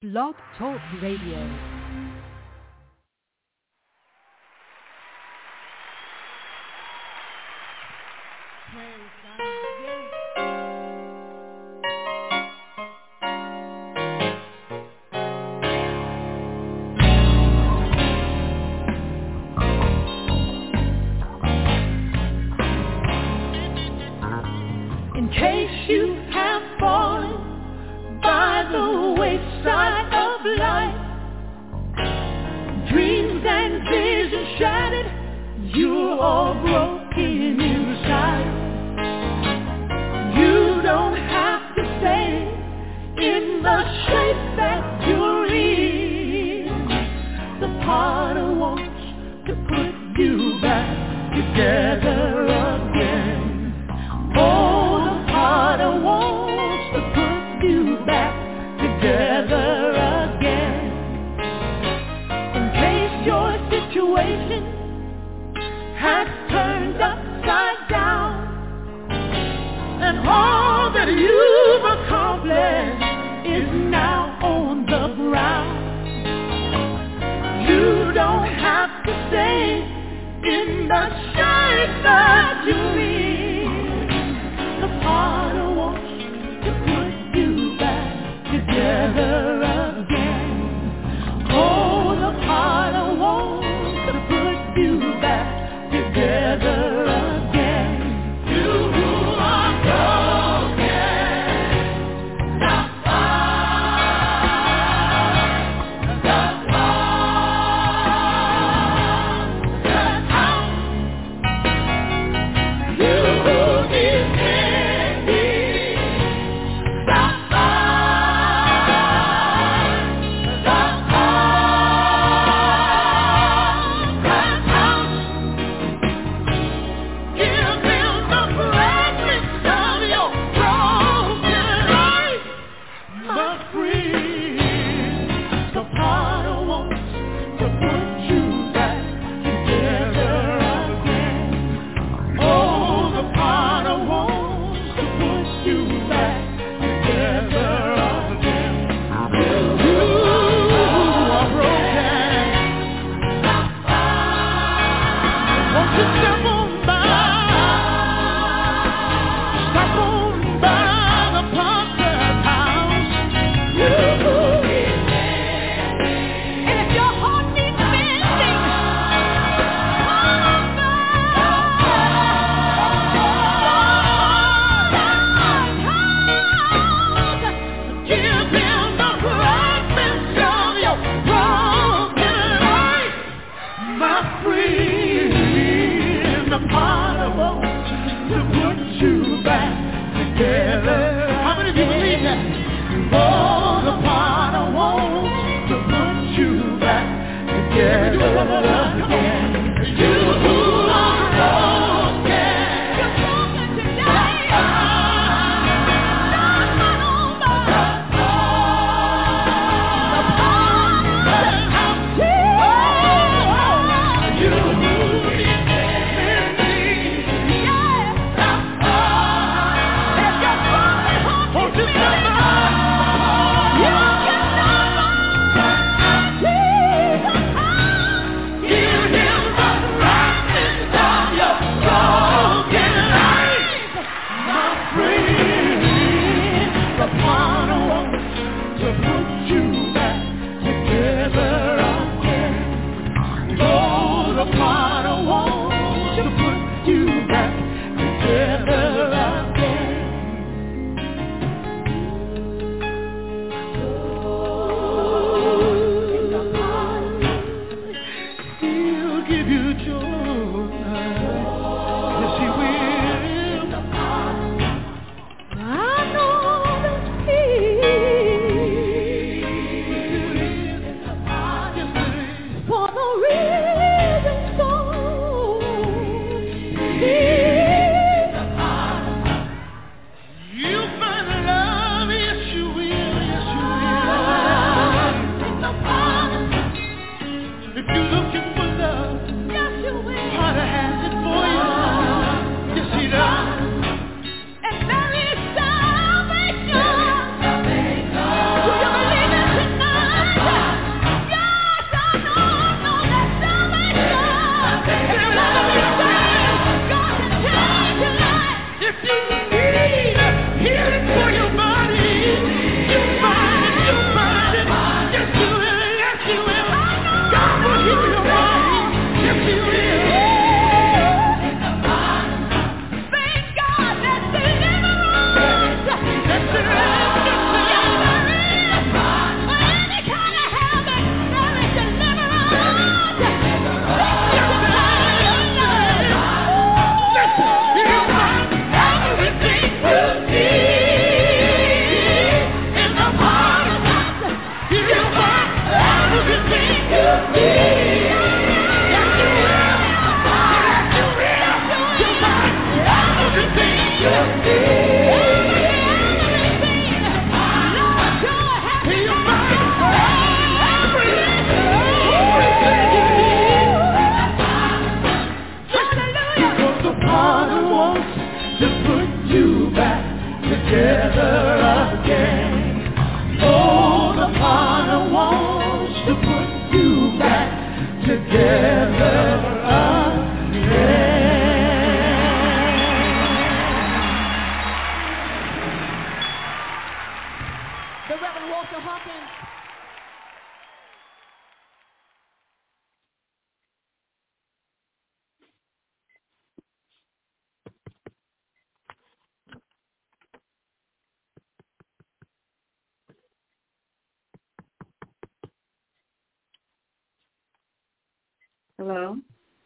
Blog Talk Radio. In case you have fallen by the wayside of life, dreams and visions shattered, you're all broken inside. You don't have to stay in the shape that you're in. The potter wants to put you back together again. Oh, the potter wants to put you back together again. In case your situation has turned upside down, and all that you've accomplished is now on the ground. You don't have to stay in the shape that you're in. The potter wants to put you back together again. Oh, the potter wants to put you back together again. You who are broken, the potter, you to put you back together again. The Reverend Walter Hawkins. Hello?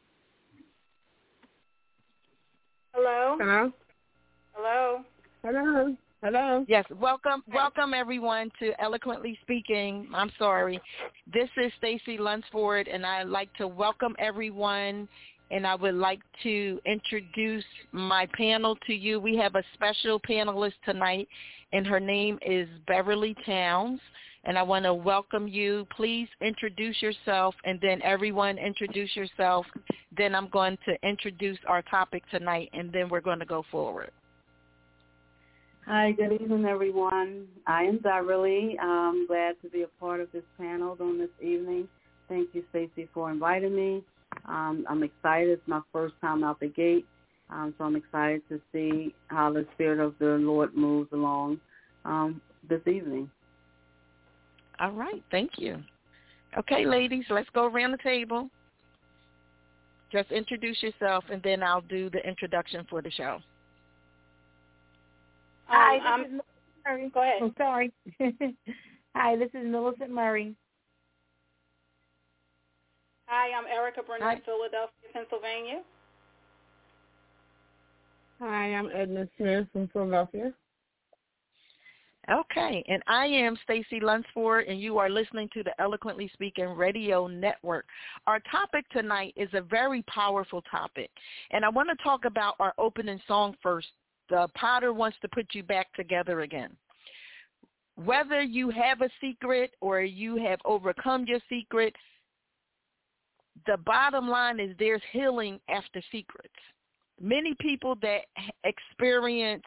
Hello? Hello? Hello? Hello? Hello? Yes, welcome everyone to Eloquently Speaking. I'm sorry. This is Stacy Lunsford, and I'd like to welcome everyone, and I would like to introduce my panel to you. We have a special panelist tonight, and her name is Beverly Towns, and I want to welcome you. Please introduce yourself, and then everyone introduce yourself. Then I'm going to introduce our topic tonight, and then we're going to go forward. Hi, good evening, everyone. I am Beverly. I'm glad to be a part of this panel on this evening. Thank you, Stacy, for inviting me. I'm excited. It's my first time out the gate, so I'm excited to see how the Spirit of the Lord moves along this evening. All right. Thank you. Okay, ladies, let's go around the table. Just introduce yourself, and then I'll do the introduction for the show. Hi, this is Murray. Go ahead. Oh, sorry. Hi, this is Millicent Murray. Hi, I'm Erica Burnett, Philadelphia, Pennsylvania. Hi, I'm Edna Smith from Philadelphia. Okay, and I am Stacy Lunsford, and you are listening to the Eloquently Speaking Radio Network. Our topic tonight is a very powerful topic, and I want to talk about our opening song first. The Potter wants to put you back together again. Whether you have a secret or you have overcome your secret, the bottom line is there's healing after secrets. Many people that experience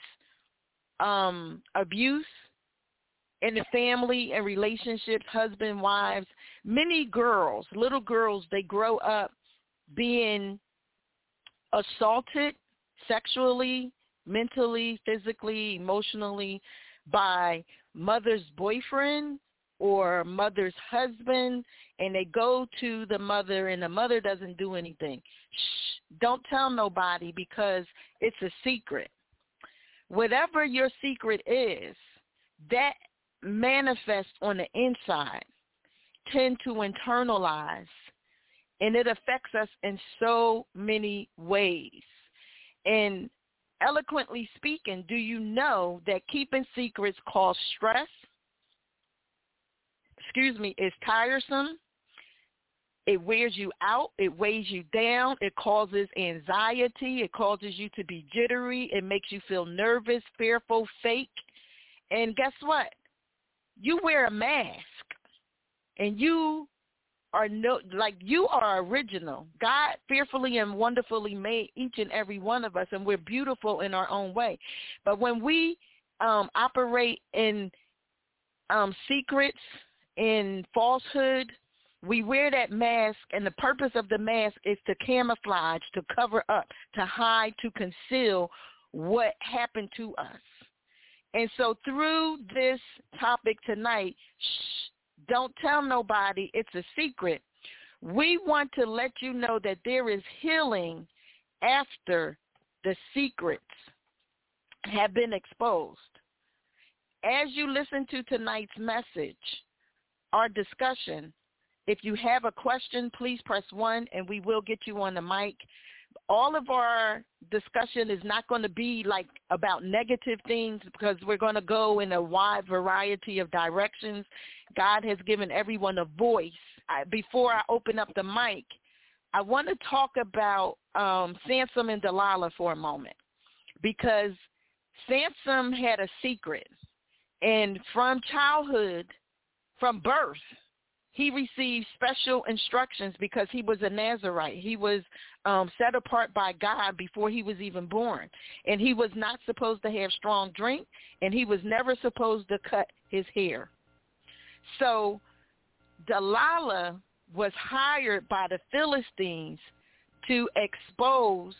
abuse in the family and relationships, husband, wives, many girls, little girls, they grow up being assaulted sexually, mentally, physically, emotionally by mother's boyfriend or mother's husband, and they go to the mother, and the mother doesn't do anything. Shh, don't tell nobody because it's a secret. Whatever your secret is, that manifests on the inside, tend to internalize, and it affects us in so many ways. And eloquently speaking, do you know that keeping secrets causes stress? Is tiresome. It wears you out. It weighs you down. It causes anxiety. It causes you to be jittery. It makes you feel nervous, fearful, fake. And guess what? You wear a mask, and you are you are original. God fearfully and wonderfully made each and every one of us, and we're beautiful in our own way. But when we operate in secrets, in falsehood, we wear that mask, and the purpose of the mask is to camouflage, to cover up, to hide, to conceal what happened to us. And so through this topic tonight, don't tell nobody, it's a secret. We want to let you know that there is healing after the secrets have been exposed. As you listen to tonight's message, our discussion, if you have a question, please press 1 and we will get you on the mic. All of our discussion is not going to be like about negative things because we're going to go in a wide variety of directions. God has given everyone a voice. Before I open up the mic, I want to talk about Samson and Delilah for a moment, because Samson had a secret, and from childhood, from birth, he received special instructions because he was a Nazarite. He was set apart by God before he was even born. And he was not supposed to have strong drink, and he was never supposed to cut his hair. So Delilah was hired by the Philistines to expose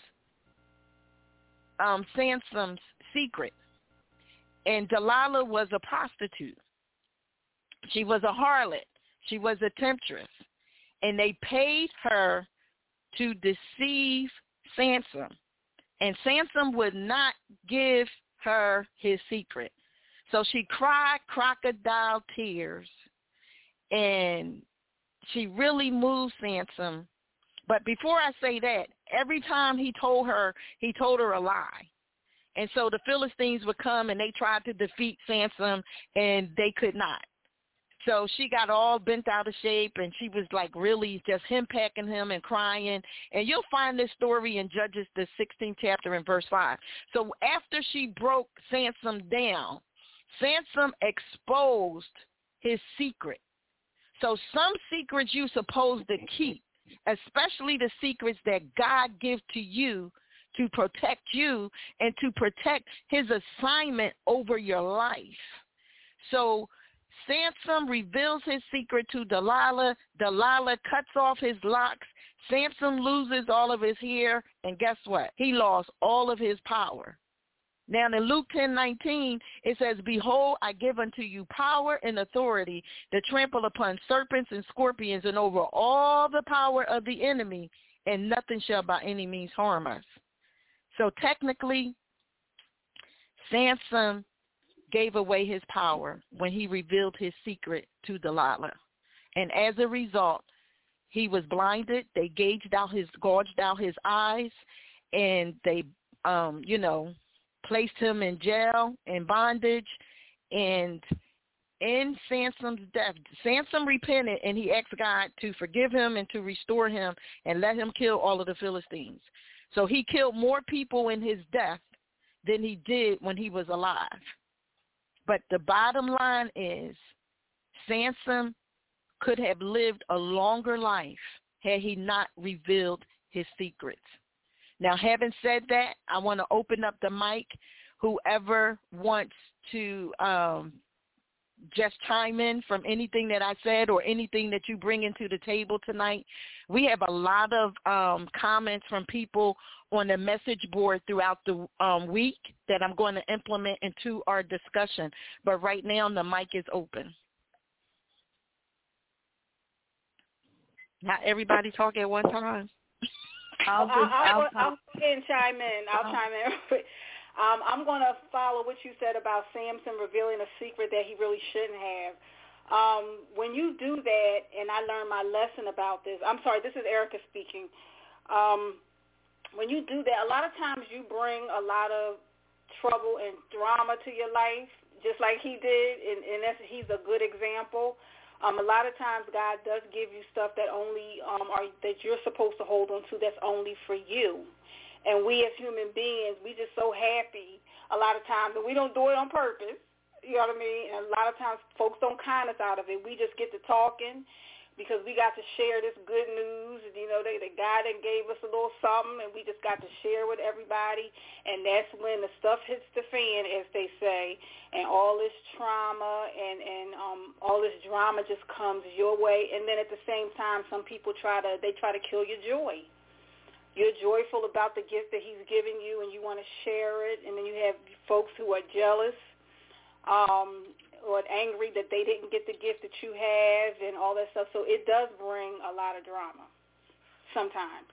Samson's secret. And Delilah was a prostitute. She was a harlot. She was a temptress. And they paid her to deceive Samson. And Samson would not give her his secret. So she cried crocodile tears. And she really moved Samson. But before I say that, every time he told her a lie. And so the Philistines would come and they tried to defeat Samson, and they could not. So she got all bent out of shape, and she was like really just henpecking him and crying. And you'll find this story in Judges, the 16th chapter and verse 5. So after she broke Samson down, Samson exposed his secret. So some secrets you're supposed to keep, especially the secrets that God gives to you to protect you and to protect his assignment over your life. So Samson reveals his secret to Delilah. Delilah cuts off his locks. Samson loses all of his hair, and guess what? He lost all of his power. Now in Luke 10:19, it says, "Behold, I give unto you power and authority to trample upon serpents and scorpions and over all the power of the enemy, and nothing shall by any means harm us." So technically, Samson gave away his power when he revealed his secret to Delilah. And as a result, he was blinded. They gouged out his eyes, and they, placed him in jail, in bondage. And in Samson's death, Samson repented, and he asked God to forgive him and to restore him and let him kill all of the Philistines. So he killed more people in his death than he did when he was alive. But the bottom line is Samson could have lived a longer life had he not revealed his secrets. Now, having said that, I want to open up the mic. Whoever wants to just chime in from anything that I said or anything that you bring into the table tonight. We have a lot of comments from people on the message board throughout the week that I'm going to implement into our discussion. But right now, the mic is open. Not everybody talk at one time. I'll go ahead and chime in. I'll chime in. I'm going to follow what you said about Samson revealing a secret that he really shouldn't have. When you do that, and I learned my lesson about this. I'm sorry, this is Erica speaking. When you do that, a lot of times you bring a lot of trouble and drama to your life, just like he did, and he's a good example. A lot of times God does give you stuff that only that you're supposed to hold on to that's only for you. And we as human beings, we just so happy a lot of times, and we don't do it on purpose, you know what I mean? And a lot of times folks don't con us out of it. We just get to talking because we got to share this good news. You know, the guy that gave us a little something, and we just got to share with everybody. And that's when the stuff hits the fan, as they say, and all this trauma and all this drama just comes your way. And then at the same time, some people try to kill your joy. You're joyful about the gift that he's given you, and you want to share it, and then you have folks who are jealous or angry that they didn't get the gift that you have and all that stuff. So it does bring a lot of drama sometimes.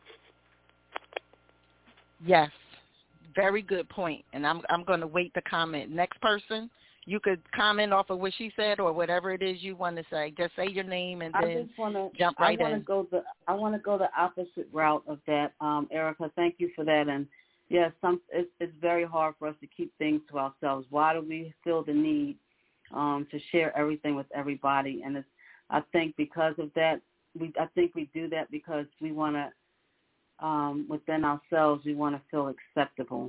Yes, very good point, and I'm going to wait to comment. Next person. You could comment off of what she said or whatever it is you want to say. Just say your name and then jump right in. I want to go the opposite route of that, Erica. Thank you for that. And yes, it's very hard for us to keep things to ourselves. Why do we feel the need to share everything with everybody? And I think because of that, I think we do that because we want to, within ourselves, we want to feel acceptable.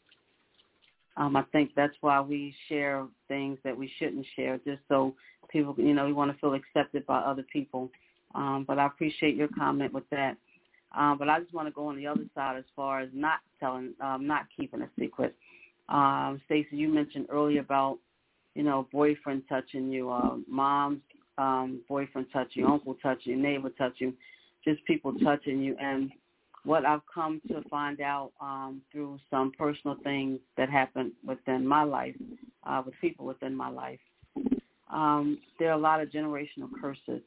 I think that's why we share things that we shouldn't share, just so people, we want to feel accepted by other people. But I appreciate your comment with that. But I just want to go on the other side as far as not keeping a secret. Stacey, you mentioned earlier about, boyfriend touching you, mom's boyfriend touch you, uncle touch you, neighbor touch you, just people touching you. And what I've come to find out through some personal things that happened within my life, with people within my life, there are a lot of generational curses.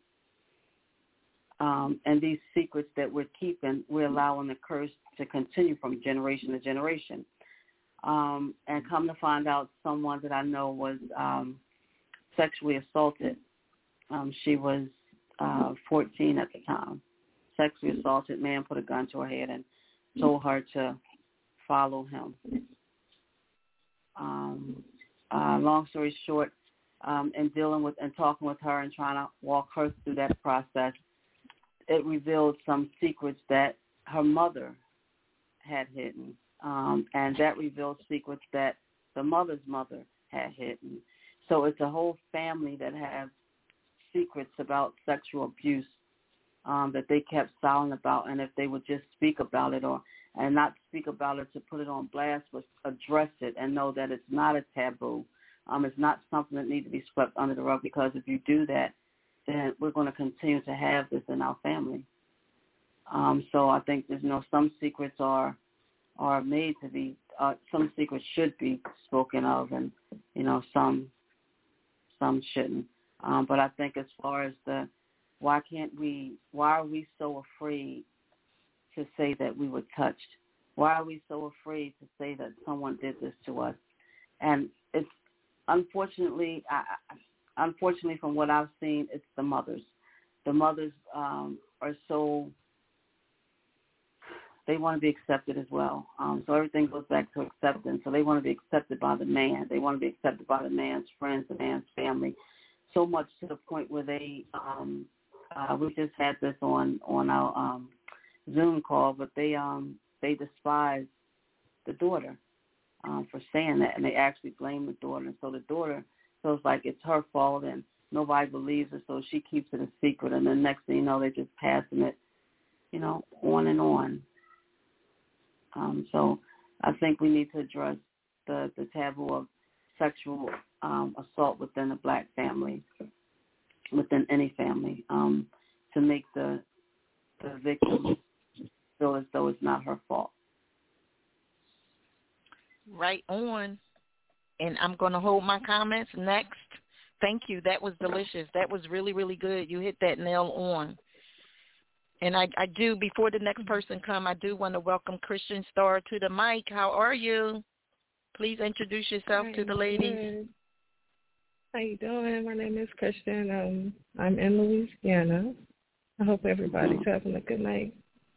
And these secrets that we're keeping, we're allowing the curse to continue from generation to generation. And come to find out, someone that I know was sexually assaulted. She was 14 at the time. Sexually assaulted, man put a gun to her head and told her to follow him. Long story short, in dealing with and talking with her and trying to walk her through that process, it revealed some secrets that her mother had hidden. And that revealed secrets that the mother's mother had hidden. So it's a whole family that has secrets about sexual abuse that they kept silent about. And if they would just speak about it, and not speak about it to put it on blast, but address it and know that it's not a taboo. It's not something that needs to be swept under the rug, because if you do that, then we're going to continue to have this in our family. So I think some secrets are made to be, some secrets should be spoken of, and some shouldn't. But I think as far as why are we so afraid to say that we were touched? Why are we so afraid to say that someone did this to us? And it's unfortunately from what I've seen, it's the mothers. The mothers are so, they want to be accepted as well. So everything goes back to acceptance. So they want to be accepted by the man. They want to be accepted by the man's friends, the man's family, so much to the point where they, we just had this on our Zoom call, but they despise the daughter for saying that, and they actually blame the daughter. And so the daughter feels like it's her fault and nobody believes her, so she keeps it a secret. And then next thing you know, they're just passing it, on and on. So I think we need to address the taboo of sexual assault within a black family, within any family, to make the victim feel as though it's not her fault. Right on. And I'm going to hold my comments next. Thank you. That was delicious. That was really, really good. You hit that nail on. And I do, before the next person come, I do want to welcome Christian Star to the mic. How are you? Please introduce yourself to the ladies. Good. How you doing? My name is Christian. I'm in Louisiana. I hope everybody's having a good night.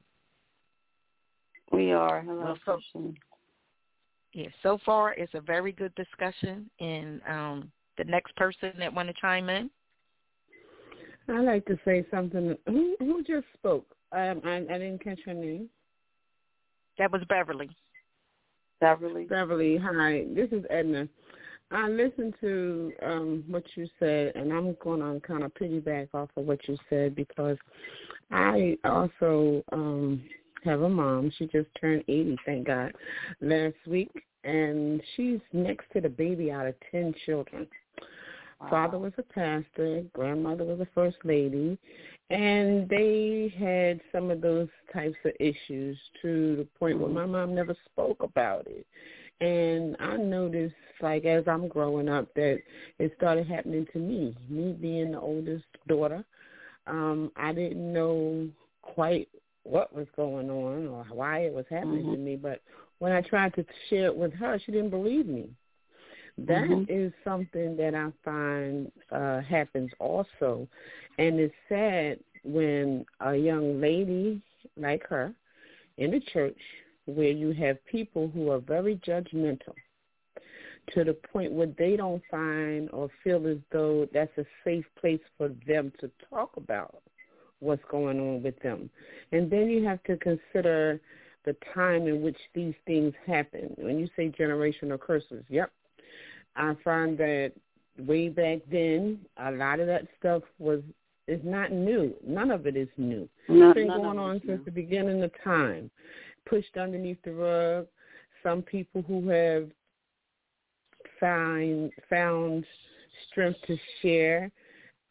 We are. Hello, Christian. Yeah, so far it's a very good discussion. And the next person that want to chime in? I'd like to say something. Who just spoke? I didn't catch her name. That was Beverly. Beverly, hi. This is Edna. I listened to what you said, and I'm going to kind of piggyback off of what you said, because I also have a mom. She just turned 80, thank God, last week, and she's next to the baby out of 10 children. Wow. Father was a pastor, grandmother was a first lady, and they had some of those types of issues to the point where my mom never spoke about it. And I noticed, like, as I'm growing up, that it started happening to me being the oldest daughter. I didn't know quite what was going on or why it was happening to me, but when I tried to share it with her, she didn't believe me. That is something that I find happens also. And it's sad when a young lady like her in the church, where you have people who are very judgmental to the point where they don't find or feel as though that's a safe place for them to talk about what's going on with them. And then you have to consider the time in which these things happen. When you say generational curses, I find that way back then, a lot of that stuff is not new. None of it is new. It's been going on since the beginning of time. Pushed underneath the rug. Some people who have found strength to share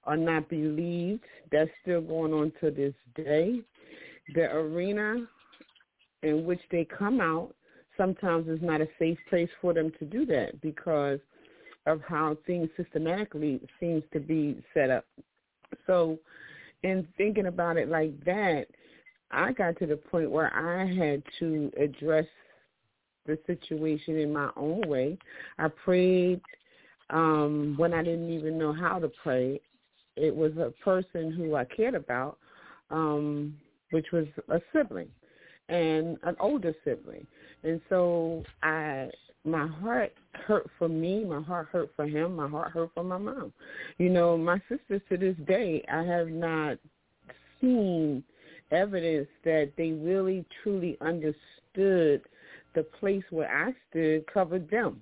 are not believed. That's still going on to this day. The arena in which they come out sometimes is not a safe place for them to do that because of how things systematically seems to be set up. So in thinking about it like that, I got to the point where I had to address the situation in my own way. I prayed when I didn't even know how to pray. It was a person who I cared about, which was a sibling and an older sibling. And so my heart hurt for me, my heart hurt for him, my heart hurt for my mom. You know, my sisters to this day, I have not seen evidence that they really truly understood the place where I stood covered them.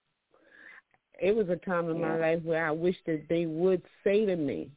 It was a time in my life where I wish that they would say to me,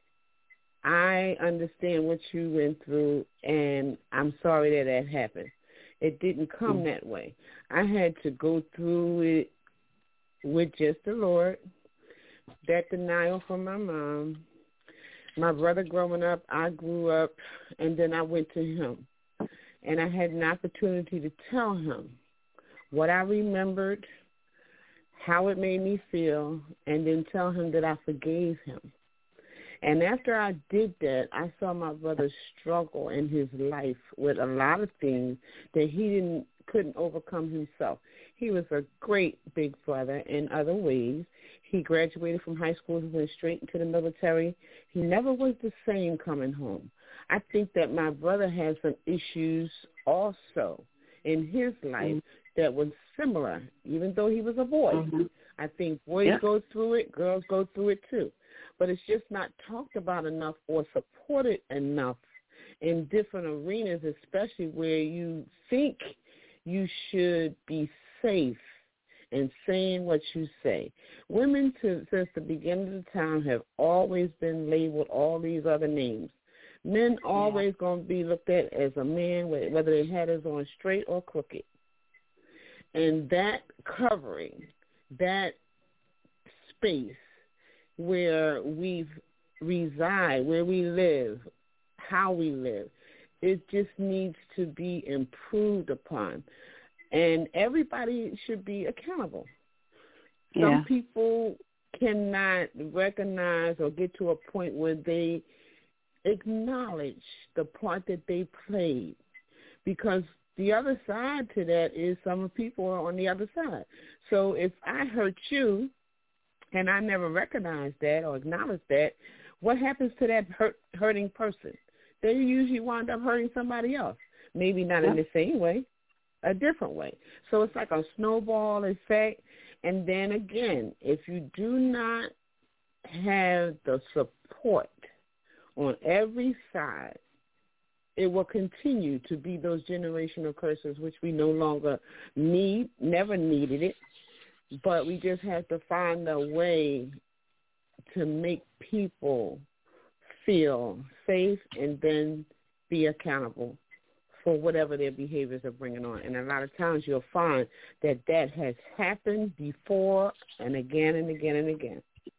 I understand what you went through, and I'm sorry that happened. It didn't come that way. I had to go through it with just the Lord, that denial from my mom. My brother growing up, I grew up, and then I went to him. And I had an opportunity to tell him what I remembered, how it made me feel, and then tell him that I forgave him. And after I did that, I saw my brother struggle in his life with a lot of things that he couldn't overcome himself. He was a great big brother in other ways. He graduated from high school and went straight into the military. He never was the same coming home. I think that my brother had some issues also in his life that was similar, even though he was a boy. I think boys go through it, girls go through it too. But it's just not talked about enough or supported enough in different arenas, especially where you think you should be safe in saying what you say. Women, since the beginning of time, have always been labeled all these other names. Men always going to be looked at as a man, whether they had his on straight or crooked. And that covering, that space where we reside, where we live, how we live, it just needs to be improved upon. And everybody should be accountable. Some people cannot recognize or get to a point where they acknowledge the part that they played, because the other side to that is some people are on the other side. So if I hurt you and I never recognized that or acknowledged that, what happens to that hurting person? They usually wind up hurting somebody else, maybe not in the same way, a different way. So it's like a snowball effect. And then again, if you do not have the support on every side, it will continue to be those generational curses, which we no longer need, never needed it, but we just have to find a way to make people feel safe and then be accountable for whatever their behaviors are bringing on. And a lot of times you'll find that that has happened before and again and again and again.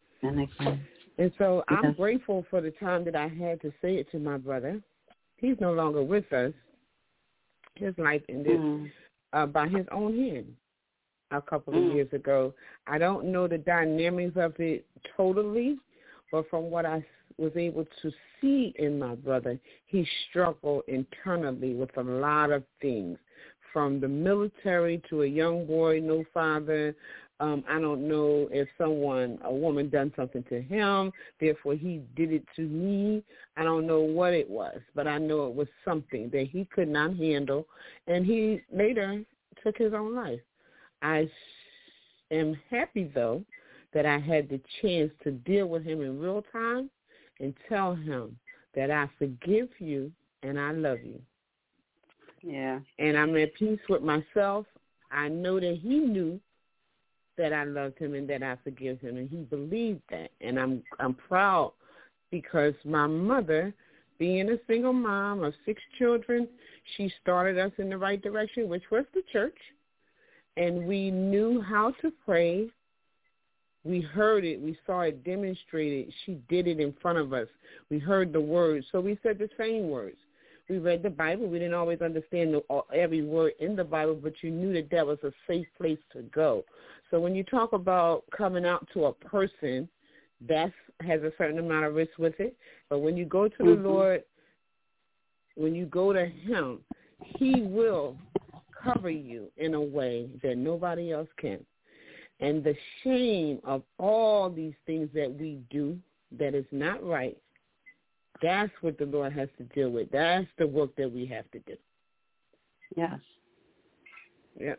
And so I'm grateful for the time that I had to say it to my brother. He's no longer with us. His life ended by his own hand a couple of years ago. I don't know the dynamics of it totally, but from what I was able to see in my brother, he struggled internally with a lot of things, from the military to a young boy, no father. I don't know if a woman done something to him, therefore he did it to me. I don't know what it was, but I know it was something that he could not handle, and he later took his own life. I am happy, though, that I had the chance to deal with him in real time and tell him that I forgive you and I love you. Yeah. And I'm at peace with myself. I know that he knew that I loved him and that I forgive him, and he believed that. And I'm proud, because my mother, being a single mom of 6 children, she started us in the right direction, which was the church. And we knew how to pray. We heard it. We saw it demonstrated. She did it in front of us. We heard the words. So we said the same words. We read the Bible. We didn't always understand every word in the Bible, but you knew that was a safe place to go. So when you talk about coming out to a person, that has a certain amount of risk with it. But when you go to the Lord, when you go to him, he will cover you in a way that nobody else can. And the shame of all these things that we do that is not right, that's what the Lord has to deal with. That's the work that we have to do. Yes. Yep.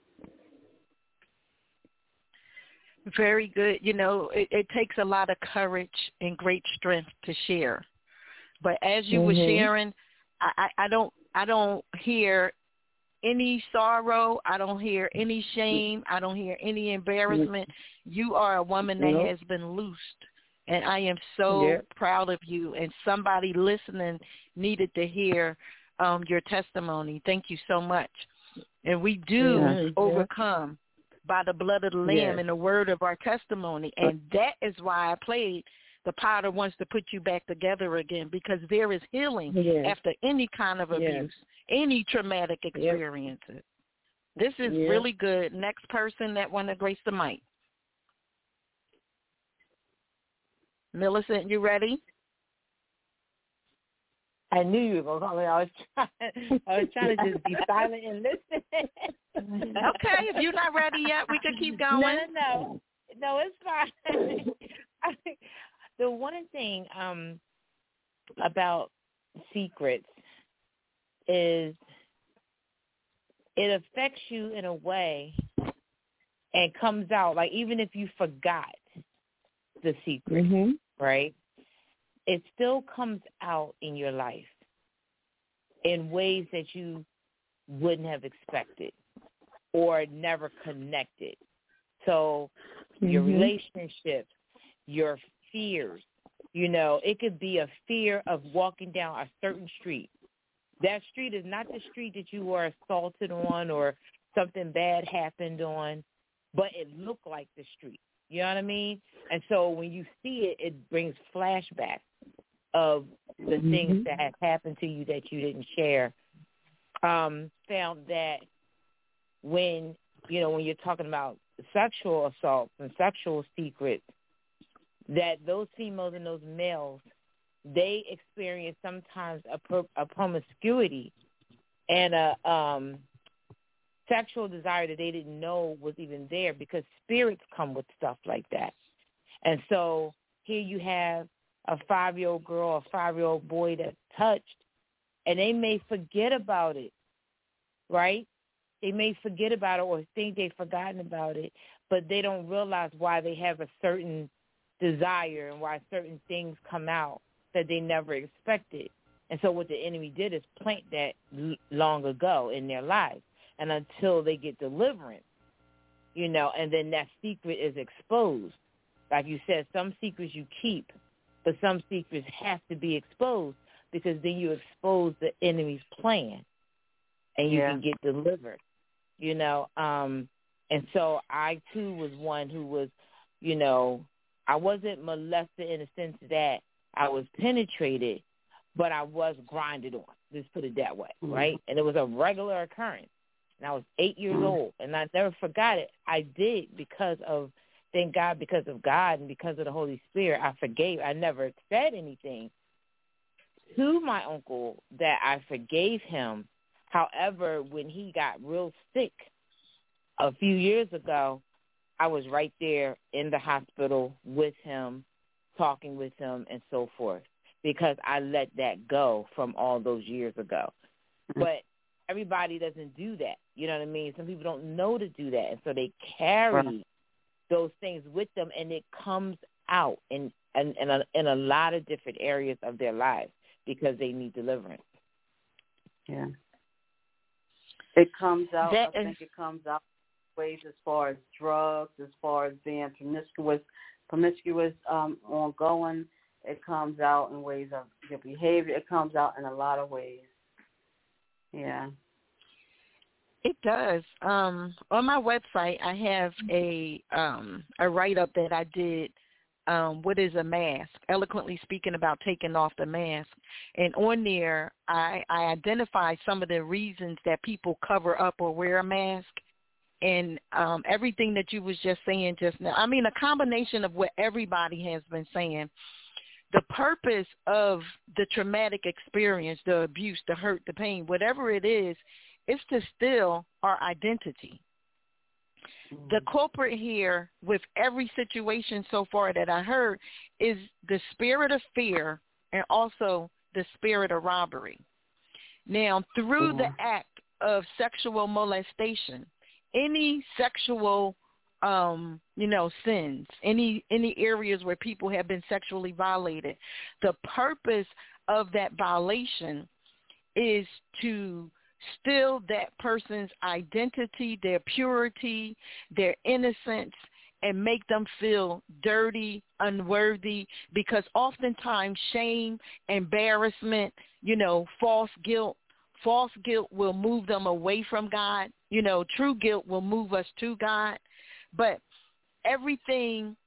Very good. You know, it takes a lot of courage and great strength to share. But as you were sharing, I don't hear any sorrow. I don't hear any shame. I don't hear any embarrassment. You are a woman that has been loosed, and I am so proud of you. And somebody listening needed to hear your testimony. Thank you so much. And we do overcome by the blood of the Lamb and the word of our testimony. And that is why I played The Potter Wants to Put You Back Together Again, because there is healing after any kind of abuse, any traumatic experiences. This is really good. Next person that want to grace the mic. Millicent, you ready? I knew you were going to call me. I was trying to just be silent and listen. Okay, if you're not ready yet, we can keep going. No, it's fine. The one thing about secrets is it affects you in a way and comes out, like even if you forgot the secret, right? It still comes out in your life in ways that you wouldn't have expected or never connected. So your relationships, your fears, you know, it could be a fear of walking down a certain street. That street is not the street that you were assaulted on or something bad happened on, but it looked like the street. You know what I mean? And so when you see it, it brings flashbacks of the things that have happened to you that you didn't share. Found that when you're talking about sexual assaults and sexual secrets, that those females and those males, they experience sometimes a promiscuity and a sexual desire that they didn't know was even there, because spirits come with stuff like that. And so here you have a 5-year-old girl or 5-year-old boy that's touched, and they may forget about it, right? They may forget about it or think they've forgotten about it, but they don't realize why they have a certain desire and why certain things come out that they never expected. And so what the enemy did is plant that long ago in their lives, and until they get deliverance, you know, and then that secret is exposed. Like you said, some secrets you keep, but some secrets have to be exposed, because then you expose the enemy's plan and you can get delivered, you know. And so I, too, was one who was, you know, I wasn't molested in the sense that I was penetrated, but I was grinded on. Let's put it that way, right? And it was a regular occurrence. And I was 8 years old, and I never forgot it. I did because of, thank God, because of God and because of the Holy Spirit, I forgave. I never said anything to my uncle that I forgave him. However, when he got real sick a few years ago, I was right there in the hospital with him, talking with him and so forth, because I let that go from all those years ago. But everybody doesn't do that. You know what I mean? Some people don't know to do that, and so they carry those things with them, and it comes out in a lot of different areas of their lives because they need deliverance. Yeah. It comes out, I think it comes out ways as far as drugs, as far as being promiscuous ongoing. It comes out in ways of your behavior. It comes out in a lot of ways. Yeah. It does. On my website, I have a write-up that I did, what is a mask, eloquently speaking about taking off the mask. And on there, I identify some of the reasons that people cover up or wear a mask. And everything that you was just saying just now, I mean, a combination of what everybody has been saying. The purpose of the traumatic experience, the abuse, the hurt, the pain, whatever it is to steal our identity. The culprit here with every situation so far that I heard is the spirit of fear and also the spirit of robbery. Now, through the act of sexual molestation, any sexual, sins, any areas where people have been sexually violated, the purpose of that violation is to steal that person's identity, their purity, their innocence, and make them feel dirty, unworthy, because oftentimes shame, embarrassment, false guilt will move them away from God. True guilt will move us to God. But everything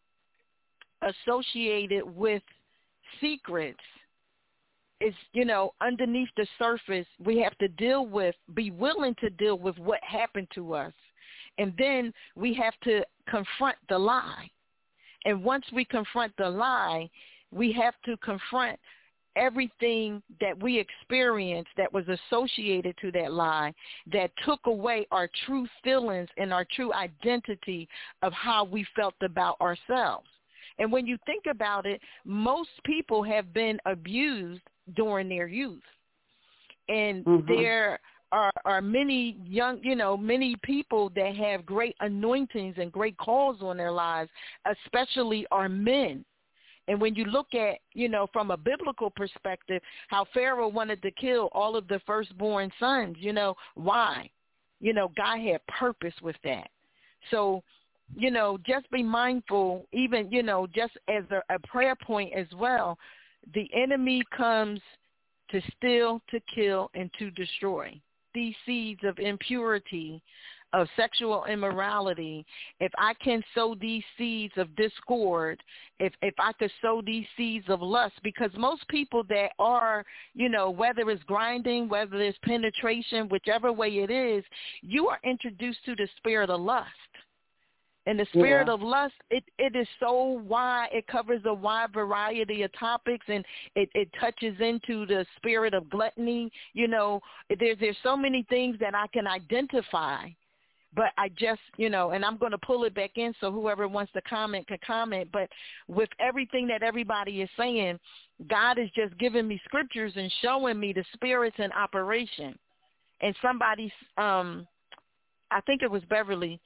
associated with secrets is, underneath the surface, we have to be willing to deal with what happened to us. And then we have to confront the lie. And once we confront the lie, we have to confront everything that we experienced that was associated to that lie that took away our true feelings and our true identity of how we felt about ourselves. And when you think about it, most people have been abused during their youth. And there are many young, many people that have great anointings and great calls on their lives, especially our men. And when you look at, from a biblical perspective, how Pharaoh wanted to kill all of the firstborn sons, why? God had purpose with that. So, just be mindful, even, just as a prayer point as well, the enemy comes to steal, to kill, and to destroy. These seeds of impurity, of sexual immorality, if I can sow these seeds of discord, if I could sow these seeds of lust, because most people that are, whether it's grinding, whether it's penetration, whichever way it is, you are introduced to the spirit of lust. And the spirit of lust, it is so wide, it covers a wide variety of topics, and it touches into the spirit of gluttony. There's so many things that I can identify. But I just, and I'm going to pull it back in so whoever wants to comment can comment. But with everything that everybody is saying, God is just giving me scriptures and showing me the spirits in operation. And somebody, I think it was Beverly,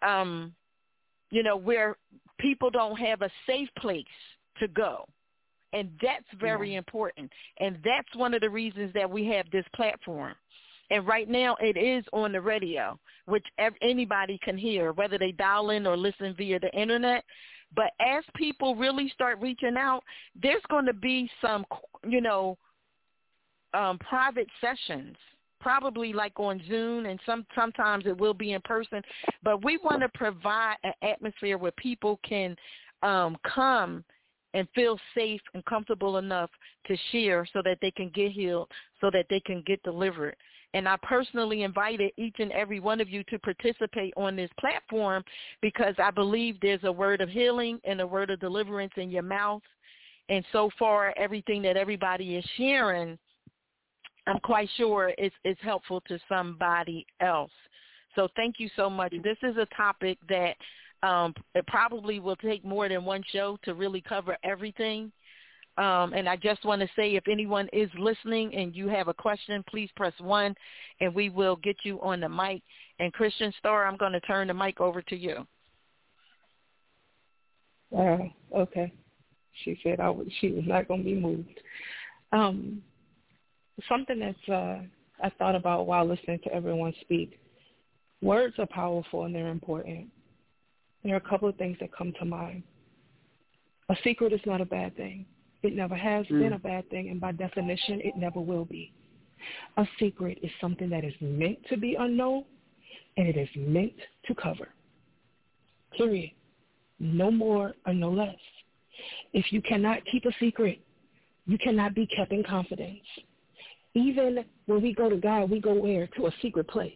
where people don't have a safe place to go. And that's very important. And that's one of the reasons that we have this platform. And right now it is on the radio, which anybody can hear, whether they dial in or listen via the internet. But as people really start reaching out, there's going to be some, private sessions, probably like on Zoom, and sometimes it will be in person. But we want to provide an atmosphere where people can come and feel safe and comfortable enough to share so that they can get healed, so that they can get delivered. And I personally invited each and every one of you to participate on this platform because I believe there's a word of healing and a word of deliverance in your mouth. And so far, everything that everybody is sharing, I'm quite sure is helpful to somebody else. So thank you so much. This is a topic that it probably will take more than one show to really cover everything. And I just want to say, if anyone is listening and you have a question, please press 1, and we will get you on the mic. And Christian Star, I'm going to turn the mic over to you. Okay. She said she was not going to be moved. Something that's I thought about while listening to everyone speak. Words are powerful and they're important. There are a couple of things that come to mind. A secret is not a bad thing. It never has been a bad thing, and by definition, it never will be. A secret is something that is meant to be unknown, and it is meant to cover. Period. No more or no less. If you cannot keep a secret, you cannot be kept in confidence. Even when we go to God, we go where? To a secret place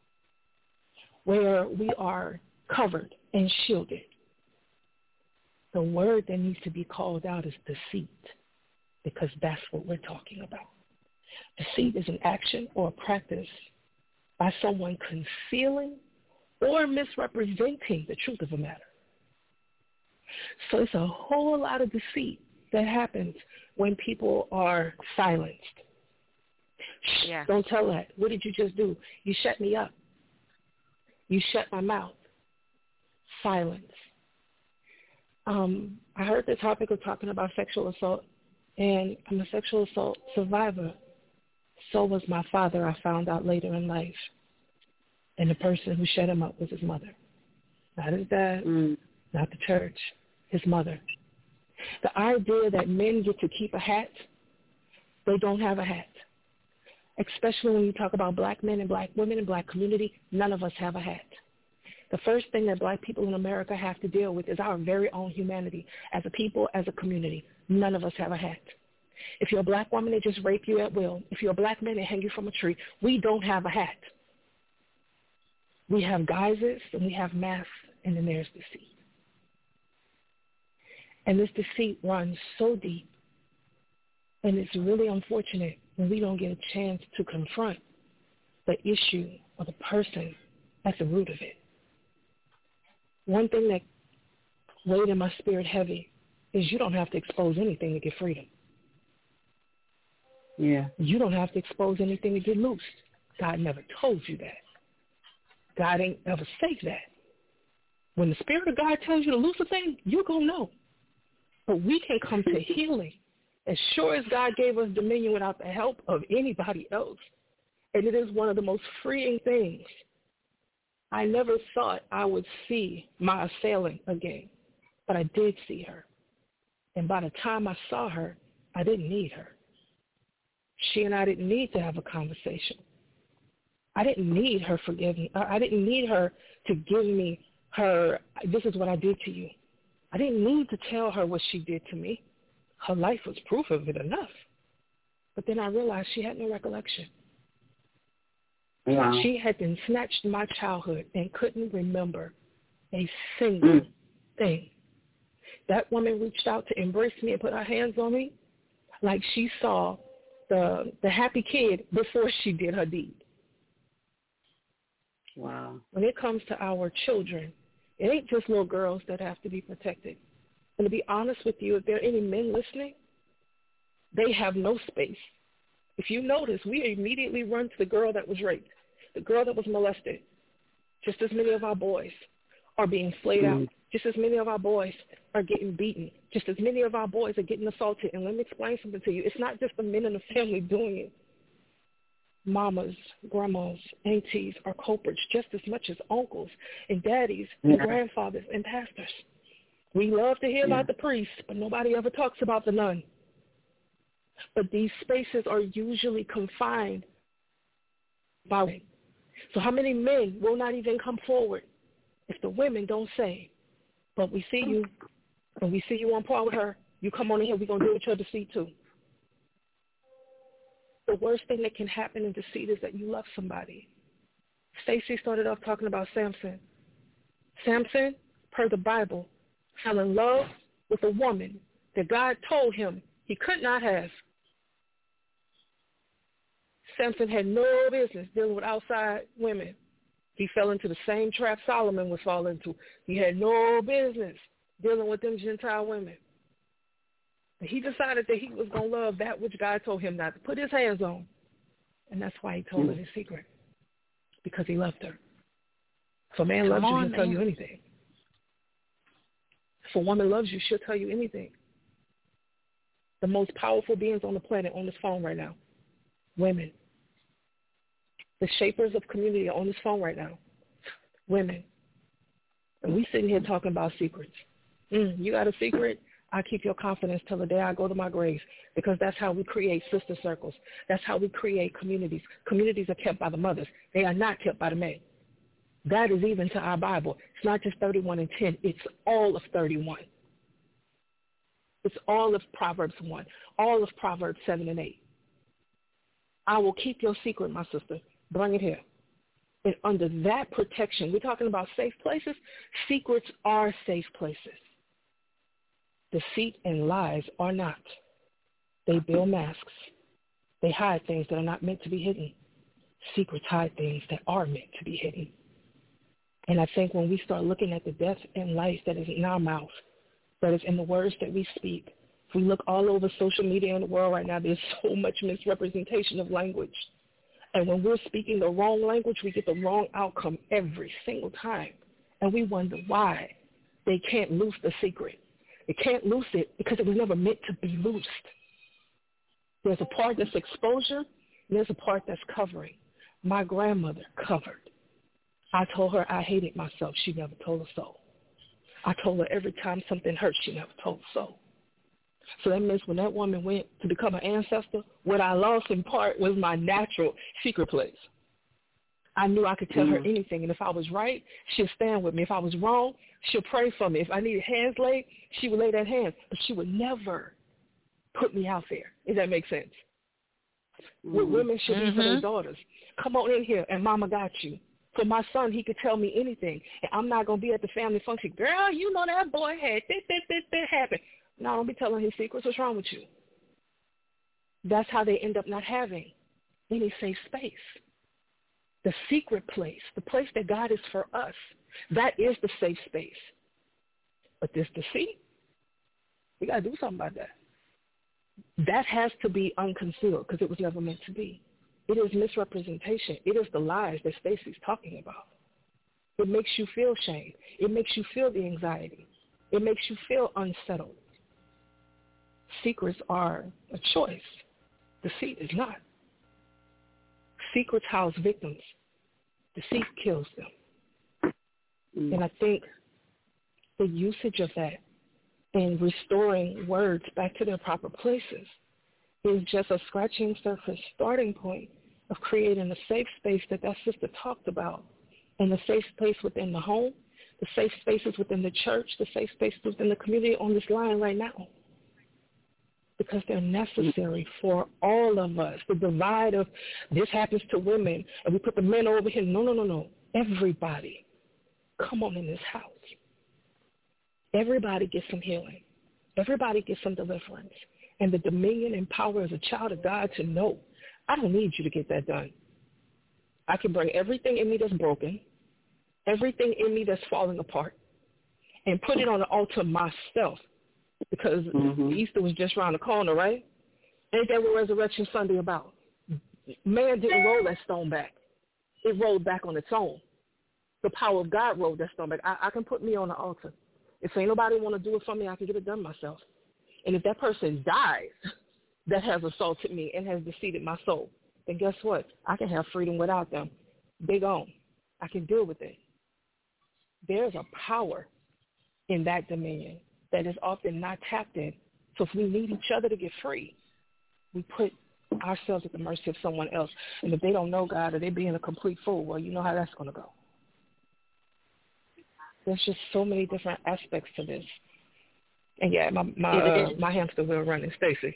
where we are covered and shielded. The word that needs to be called out is deceit, because that's what we're talking about. Deceit is an action or a practice by someone concealing or misrepresenting the truth of a matter. So it's a whole lot of deceit that happens when people are silenced. Yeah. Don't tell that. What did you just do? You shut me up. You shut my mouth. Silence. I heard the topic of talking about sexual assault, and I'm a sexual assault survivor. So was my father, I found out later in life. And the person who shut him up was his mother. Not his dad, not the church, his mother. The idea that men get to keep a hat, they don't have a hat. Especially when you talk about black men and black women and black community, none of us have a hat. The first thing that black people in America have to deal with is our very own humanity. As a people, as a community, none of us have a hat. If you're a black woman, they just rape you at will. If you're a black man, they hang you from a tree. We don't have a hat. We have guises and we have masks, and then there's deceit. And this deceit runs so deep, and it's really unfortunate when we don't get a chance to confront the issue or the person at the root of it. One thing that weighed in my spirit heavy is you don't have to expose anything to get freedom. Yeah. You don't have to expose anything to get loosed. God never told you that. God ain't ever say that. When the Spirit of God tells you to loose a thing, you're going to know. But we can come to healing as sure as God gave us dominion without the help of anybody else. And it is one of the most freeing things. I never thought I would see my assailant again, but I did see her. And by the time I saw her, I didn't need her. She and I didn't need to have a conversation. I didn't need her forgiveness. I didn't need her to give me her, this is what I did to you. I didn't need to tell her what she did to me. Her life was proof of it enough. But then I realized she had no recollection. Wow. She had been snatched in my childhood and couldn't remember a single thing. That woman reached out to embrace me and put her hands on me like she saw the happy kid before she did her deed. Wow. When it comes to our children, it ain't just little girls that have to be protected. And to be honest with you, if there are any men listening, they have no space. If you notice, we immediately run to the girl that was raped, the girl that was molested. Just as many of our boys are being flayed out. Just as many of our boys are getting beaten. Just as many of our boys are getting assaulted. And let me explain something to you. It's not just the men in the family doing it. Mamas, grandmas, aunties are culprits just as much as uncles and daddies and grandfathers and pastors. We love to hear about the priest, but nobody ever talks about the nun. But these spaces are usually confined by women. So how many men will not even come forward if the women don't say, but we see you, and we see you on par with her, you come on in here, we're going to deal with your deceit too. The worst thing that can happen in deceit is that you love somebody. Stacey started off talking about Samson. Samson, per the Bible, fell in love with a woman that God told him he could not have. Samson had no business dealing with outside women. He fell into the same trap Solomon was falling into. He had no business dealing with them Gentile women. But he decided that he was going to love that which God told him not to put his hands on. And that's why he told her his secret, because he loved her. If a man loves you, he'll tell you anything. If a woman loves you, she'll tell you anything. The most powerful beings on the planet on this phone right now, women. The shapers of community are on this phone right now, women. And we sitting here talking about secrets. You got a secret? I keep your confidence till the day I go to my grave, because that's how we create sister circles. That's how we create communities. Communities are kept by the mothers. They are not kept by the men. That is even to our Bible. It's not just 31:10. It's all of 31. It's all of Proverbs 1, all of Proverbs 7 and 8. I will keep your secret, my sister. Bring it here. And under that protection, we're talking about safe places. Secrets are safe places. Deceit and lies are not. They build masks. They hide things that are not meant to be hidden. Secrets hide things that are meant to be hidden. And I think when we start looking at the death and life that is in our mouth, that is in the words that we speak, if we look all over social media in the world right now, there's so much misrepresentation of language. And when we're speaking the wrong language, we get the wrong outcome every single time. And we wonder why they can't loose the secret. They can't loose it because it was never meant to be loosed. There's a part that's exposure, and there's a part that's covering. My grandmother covered. I told her I hated myself. She never told a soul. I told her every time something hurt, she never told a soul. So that means when that woman went to become an ancestor, what I lost in part was my natural secret place. I knew I could tell her anything, and if I was right, she'd stand with me. If I was wrong, she'll pray for me. If I needed hands laid, she would lay that hand, but she would never put me out there, if that makes sense. What women should do for their daughters. Come on in here, and mama got you. For my son, he could tell me anything, and I'm not going to be at the family function. Girl, you know that boy had this happened. No, don't be telling his secrets. What's wrong with you? That's how they end up not having any safe space. The secret place, the place that God is for us, that is the safe space. But this deceit, we got to do something about that. That has to be unconcealed because it was never meant to be. It is misrepresentation. It is the lies that Stacey's talking about. It makes you feel shame. It makes you feel the anxiety. It makes you feel unsettled. Secrets are a choice. Deceit is not. Secrets house victims. Deceit kills them. And I think the usage of that and restoring words back to their proper places is just a scratching surface starting point of creating a safe space that sister talked about, and the safe space within the home, the safe spaces within the church, the safe spaces within the community on this line right now, because they're necessary for all of us. The divide of this happens to women and we put the men over here. No. Everybody, come on in this house. Everybody gets some healing. Everybody gets some deliverance. And the dominion and power as a child of God to know, I don't need you to get that done. I can bring everything in me that's broken, everything in me that's falling apart, and put it on the altar myself. Because Easter was just around the corner, right? Ain't that what Resurrection Sunday about? Man didn't roll that stone back. It rolled back on its own. The power of God rolled that stone back. I can put me on the altar. If ain't nobody want to do it for me, I can get it done myself. And if that person dies that has assaulted me and has deceived my soul, then guess what? I can have freedom without them. They gone. I can deal with it. There's a power in that dominion that is often not tapped in. So if we need each other to get free, we put ourselves at the mercy of someone else. And if they don't know God or they're being a complete fool, well, you know how that's going to go. There's just so many different aspects to this. And yeah, my hamster wheel running, Stacey.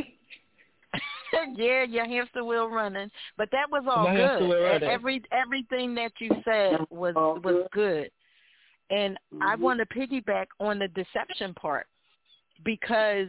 Yeah, your hamster wheel running. But that was all good. Everything that you said was good. And I want to piggyback on the deception part because,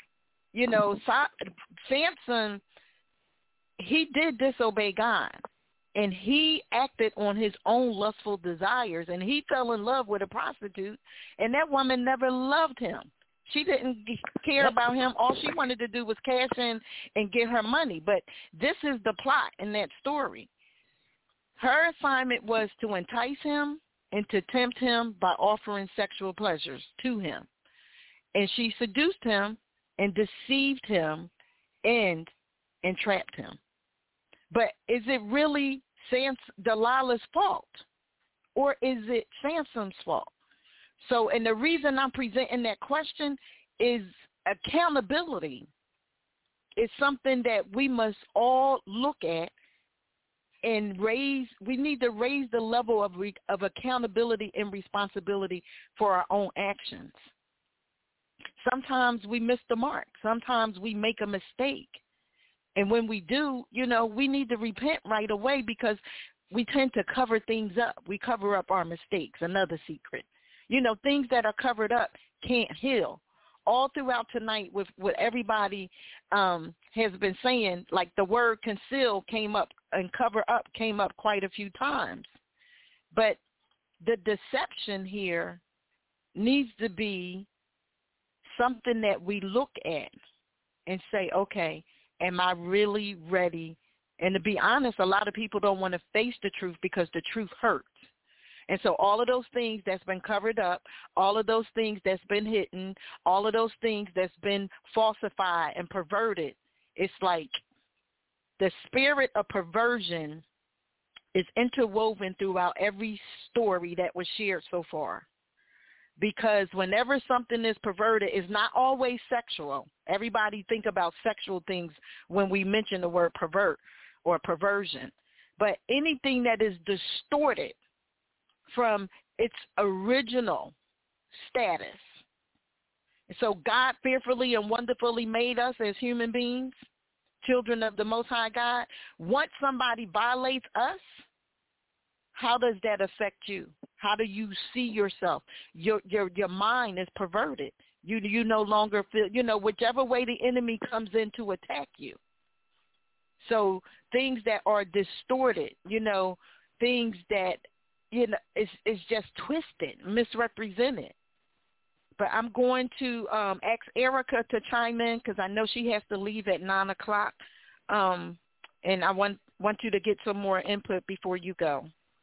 Samson, he did disobey God. And he acted on his own lustful desires, and he fell in love with a prostitute, and that woman never loved him. She didn't care about him. All she wanted to do was cash in and get her money. But this is the plot in that story. Her assignment was to entice him and to tempt him by offering sexual pleasures to him. And she seduced him and deceived him and entrapped him. But is it really Delilah's fault, or is it Samson's fault? So, and the reason I'm presenting that question is accountability is something that we must all look at and we need to raise the level of accountability and responsibility for our own actions. Sometimes we miss the mark. Sometimes we make a mistake. And when we do, we need to repent right away because we tend to cover things up. We cover up our mistakes, another secret. Things that are covered up can't heal. All throughout tonight with what everybody has been saying, like the word conceal came up and cover up came up quite a few times. But the deception here needs to be something that we look at and say, okay, am I really ready? And to be honest, a lot of people don't want to face the truth because the truth hurts. And so all of those things that's been covered up, all of those things that's been hidden, all of those things that's been falsified and perverted, it's like the spirit of perversion is interwoven throughout every story that was shared so far. Because whenever something is perverted, it's not always sexual. Everybody think about sexual things when we mention the word pervert or perversion. But anything that is distorted from its original status. So God fearfully and wonderfully made us as human beings, children of the Most High God. Once somebody violates us, how does that affect you? How do you see yourself? Your mind is perverted. You no longer feel, whichever way the enemy comes in to attack you. So things that are distorted, things that, it's just twisted, misrepresented. But I'm going to ask Erica to chime in because I know she has to leave at 9 o'clock. And I want you to get some more input before you go.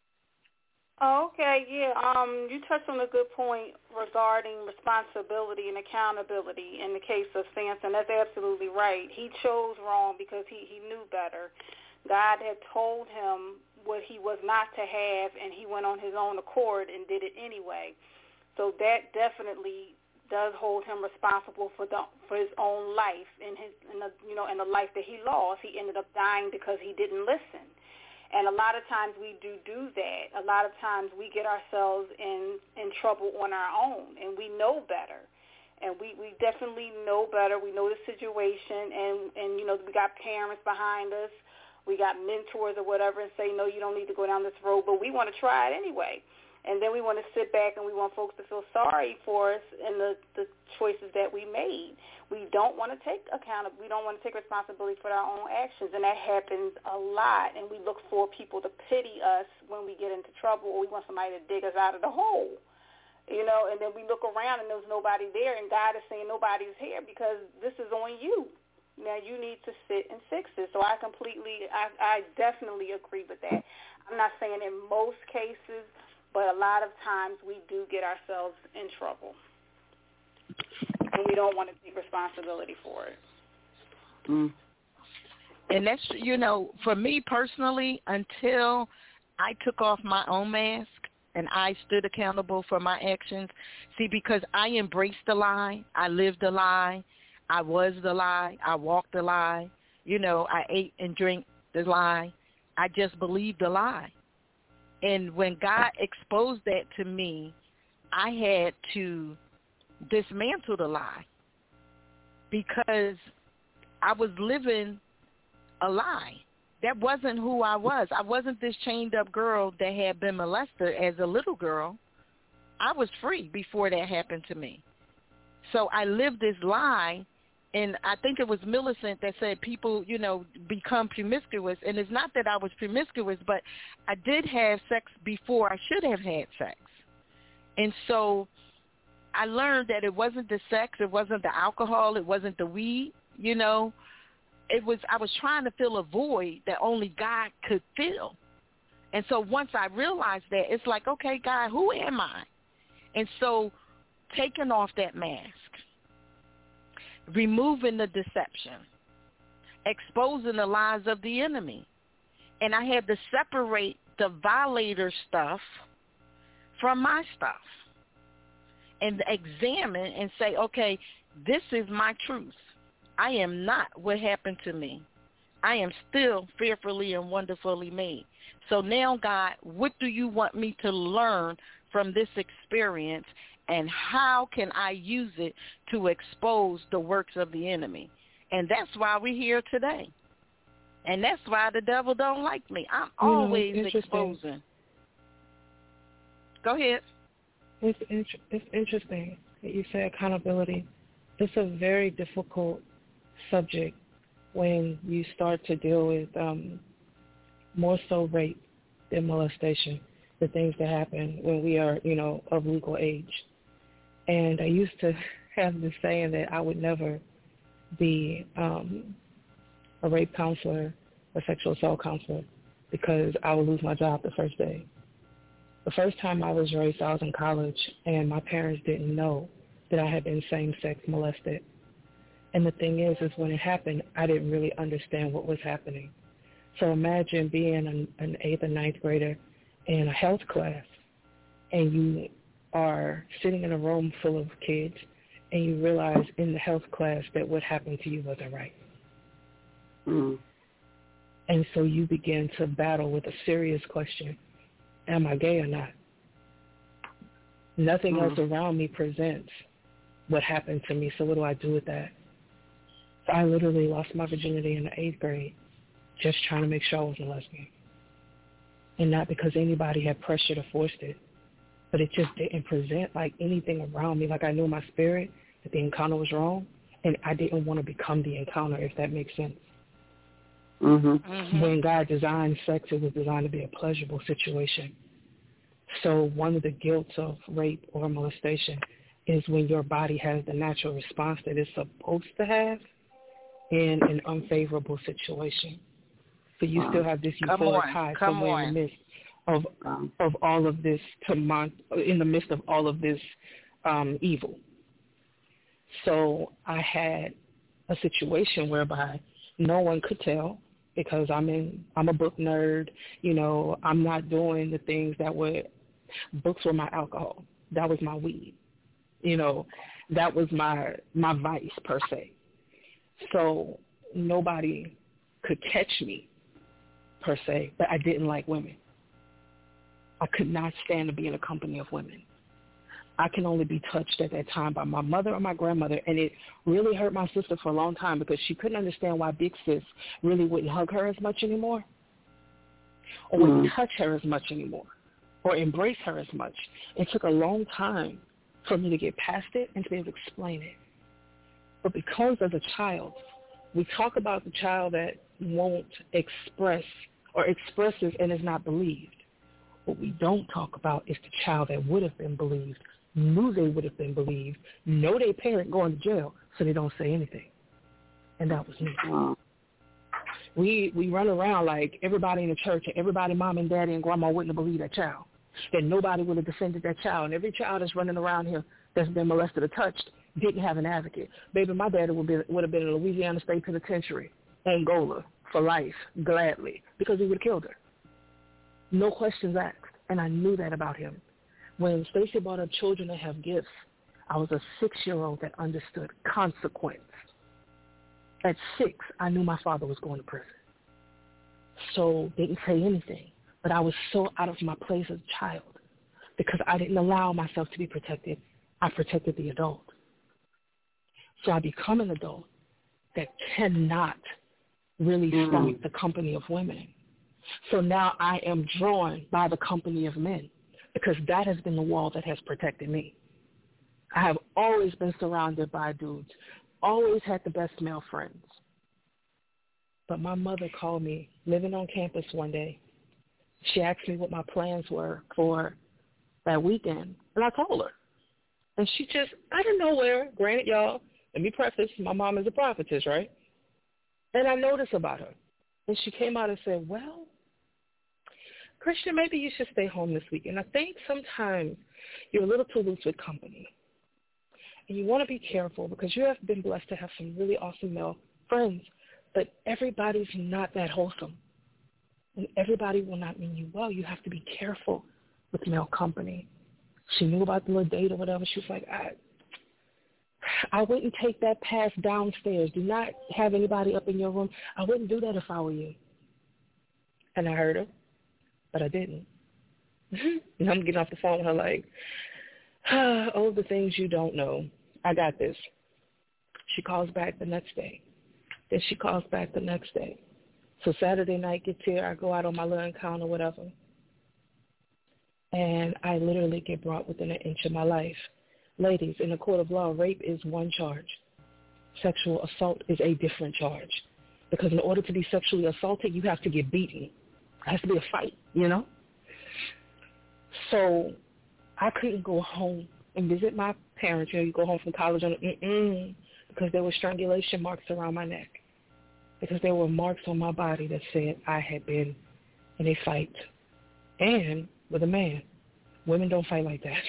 Oh, okay, yeah. You touched on a good point regarding responsibility and accountability in the case of Samson. That's absolutely right. He chose wrong because he knew better. God had told him what he was not to have, and he went on his own accord and did it anyway. So that definitely does hold him responsible for his own life and the life that he lost. He ended up dying because he didn't listen. And a lot of times we do that. A lot of times we get ourselves in trouble on our own, and we know better. And we definitely know better. We know the situation, and we got parents behind us. We got mentors or whatever and say, no, you don't need to go down this road, but we want to try it anyway. And then we want to sit back and we want folks to feel sorry for us and the choices that we made. We don't want to take accountability. We don't want to take responsibility for our own actions, and that happens a lot. And we look for people to pity us when we get into trouble, or we want somebody to dig us out of the hole. And then we look around and there's nobody there, and God is saying nobody's here because this is on you. Now you need to sit and fix it. So I definitely agree with that. I'm not saying in most cases, but a lot of times we do get ourselves in trouble, and we don't want to take responsibility for it. And that's, for me personally, until I took off my own mask and I stood accountable for my actions, because I embraced the lie, I lived the lie, I was the lie, I walked the lie, I ate and drank the lie, I just believed the lie. And when God exposed that to me, I had to dismantle the lie because I was living a lie. That wasn't who I was. I wasn't this chained up girl that had been molested as a little girl. I was free before that happened to me. So I lived this lie, and I think it was Millicent that said people, become promiscuous. And it's not that I was promiscuous, but I did have sex before I should have had sex. And so I learned that it wasn't the sex, it wasn't the alcohol, it wasn't the weed, I was trying to fill a void that only God could fill. And so once I realized that, it's like, okay, God, who am I? And so taking off that mask, removing the deception, exposing the lies of the enemy. And I had to separate the violator stuff from my stuff and examine and say, okay, this is my truth. I am not what happened to me. I am still fearfully and wonderfully made. So now, God, what do you want me to learn from this experience, and how can I use it to expose the works of the enemy? And that's why we're here today. And that's why the devil don't like me. I'm always exposing. Go ahead. It's interesting that you say accountability. It's a very difficult subject when you start to deal with more so rape than molestation, the things that happen when we are, of legal age. And I used to have this saying that I would never be a rape counselor or sexual assault counselor because I would lose my job the first day. The first time I was raped, I was in college, and my parents didn't know that I had been same-sex molested. And the thing is when it happened, I didn't really understand what was happening. So imagine being an 8th or 9th grader in a health class, and you are sitting in a room full of kids, and you realize in the health class that what happened to you wasn't right. Mm. And so you begin to battle with a serious question: am I gay or not? Nothing else around me presents what happened to me, so what do I do with that? So I literally lost my virginity in the 8th grade just trying to make sure I wasn't lesbian. And not because anybody had pressured or forced it, but it just didn't present like anything around me. Like I knew in my spirit that the encounter was wrong, and I didn't want to become the encounter, if that makes sense. When God designed sex, it was designed to be a pleasurable situation. So one of the guilts of rape or molestation is when your body has the natural response that it's supposed to have in an unfavorable situation. So you still have this euphoric high somewhere in the midst of all of this in the midst of all of this evil. So I had a situation whereby no one could tell because I'm a book nerd. I'm not doing the things that books were my alcohol. That was my weed. That was my vice per se. So nobody could catch me per se, but I didn't like women. I could not stand to be in a company of women. I can only be touched at that time by my mother or my grandmother, and it really hurt my sister for a long time because she couldn't understand why big sis really wouldn't hug her as much anymore or wouldn't touch her as much anymore or embrace her as much. It took a long time for me to get past it and to be able to explain it. But because as a child, we talk about the child that won't express or expresses and is not believed. What we don't talk about is the child that would have been believed, knew they would have been believed, know their parent going to jail, so they don't say anything. And that was me. We run around like everybody in the church and everybody, mom and daddy and grandma wouldn't have believed that child, that nobody would have defended that child. And every child that's running around here that's been molested or touched didn't have an advocate. Baby, my daddy would have been in Louisiana State Penitentiary, Angola, for life, gladly, because he would have killed her. No questions asked, and I knew that about him. When Stacey brought up children that have gifts, I was a 6-year-old that understood consequence. At 6, I knew my father was going to prison. So didn't say anything, but I was so out of my place as a child because I didn't allow myself to be protected. I protected the adult. So I become an adult that cannot really stomach the company of women. So now I am drawn by the company of men because that has been the wall that has protected me. I have always been surrounded by dudes, always had the best male friends. But my mother called me living on campus one day. She asked me what my plans were for that weekend, and I told her. And she just, out of nowhere, granted, y'all, let me preface, my mom is a prophetess, right? And I noticed about her. And she came out and said, well, Christian, maybe you should stay home this weekend. I think sometimes you're a little too loose with company. And you want to be careful because you have been blessed to have some really awesome male friends, but everybody's not that wholesome. And everybody will not mean you well. You have to be careful with male company. She knew about the little date or whatever. She was like, I wouldn't take that pass downstairs. Do not have anybody up in your room. I wouldn't do that if I were you. And I heard her, but I didn't. And I'm getting off the phone with her like, oh, the things you don't know. I got this. She calls back the next day. Then she calls back the next day. So Saturday night gets here. I go out on my little encounter, whatever. And I literally get brought within an inch of my life. Ladies, in the court of law, rape is one charge. Sexual assault is a different charge. Because in order to be sexually assaulted, you have to get beaten. It has to be a fight, you know? So I couldn't go home and visit my parents. You know, you go home from college because there were strangulation marks around my neck. Because there were marks on my body that said I had been in a fight. And with a man. Women don't fight like that.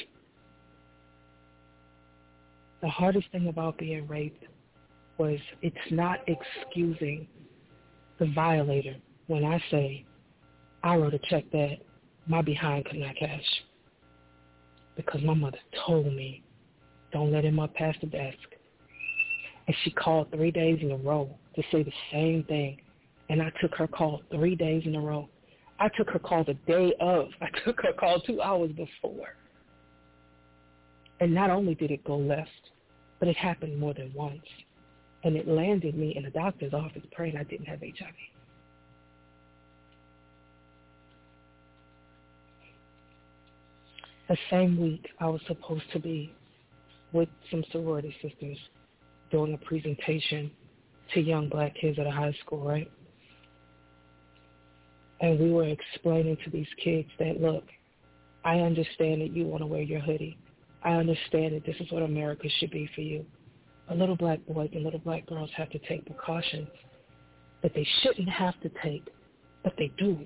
The hardest thing about being raped was it's not excusing the violator when I say I wrote a check that my behind could not cash because my mother told me don't let him up past the desk. And she called 3 days in a row to say the same thing. And I took her call 3 days in a row. I took her call the day of. I took her call 2 hours before. And not only did it go left, but it happened more than once. And it landed me in a doctor's office praying I didn't have HIV. The same week, I was supposed to be with some sorority sisters doing a presentation to young black kids at a high school, right? And we were explaining to these kids that, look, I understand that you want to wear your hoodie. I understand that this is what America should be for you. But little black boys and little black girls have to take precautions that they shouldn't have to take, but they do.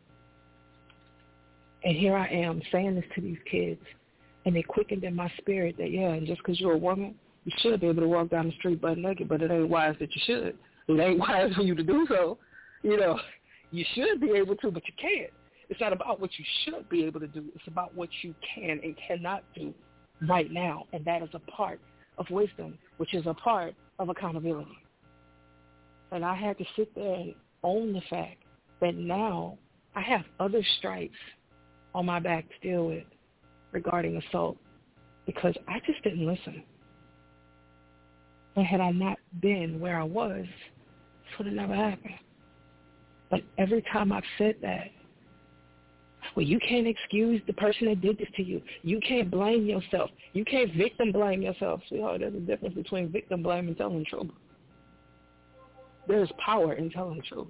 And here I am saying this to these kids, and they quickened in my spirit that, yeah, and just because you're a woman, you should be able to walk down the street butt naked, but it ain't wise that you should. It ain't wise for you to do so. You know, you should be able to, but you can't. It's not about what you should be able to do. It's about what you can and cannot do right now, and that is a part of wisdom, which is a part of accountability. And I had to sit there and own the fact that now I have other stripes on my back to deal with regarding assault because I just didn't listen. And had I not been where I was, this would have never happened. But every time I've said that, well, you can't excuse the person that did this to you. You can't blame yourself. You can't victim blame yourself. Sweetheart, there's a difference between victim blame and telling the truth. There's power in telling the truth.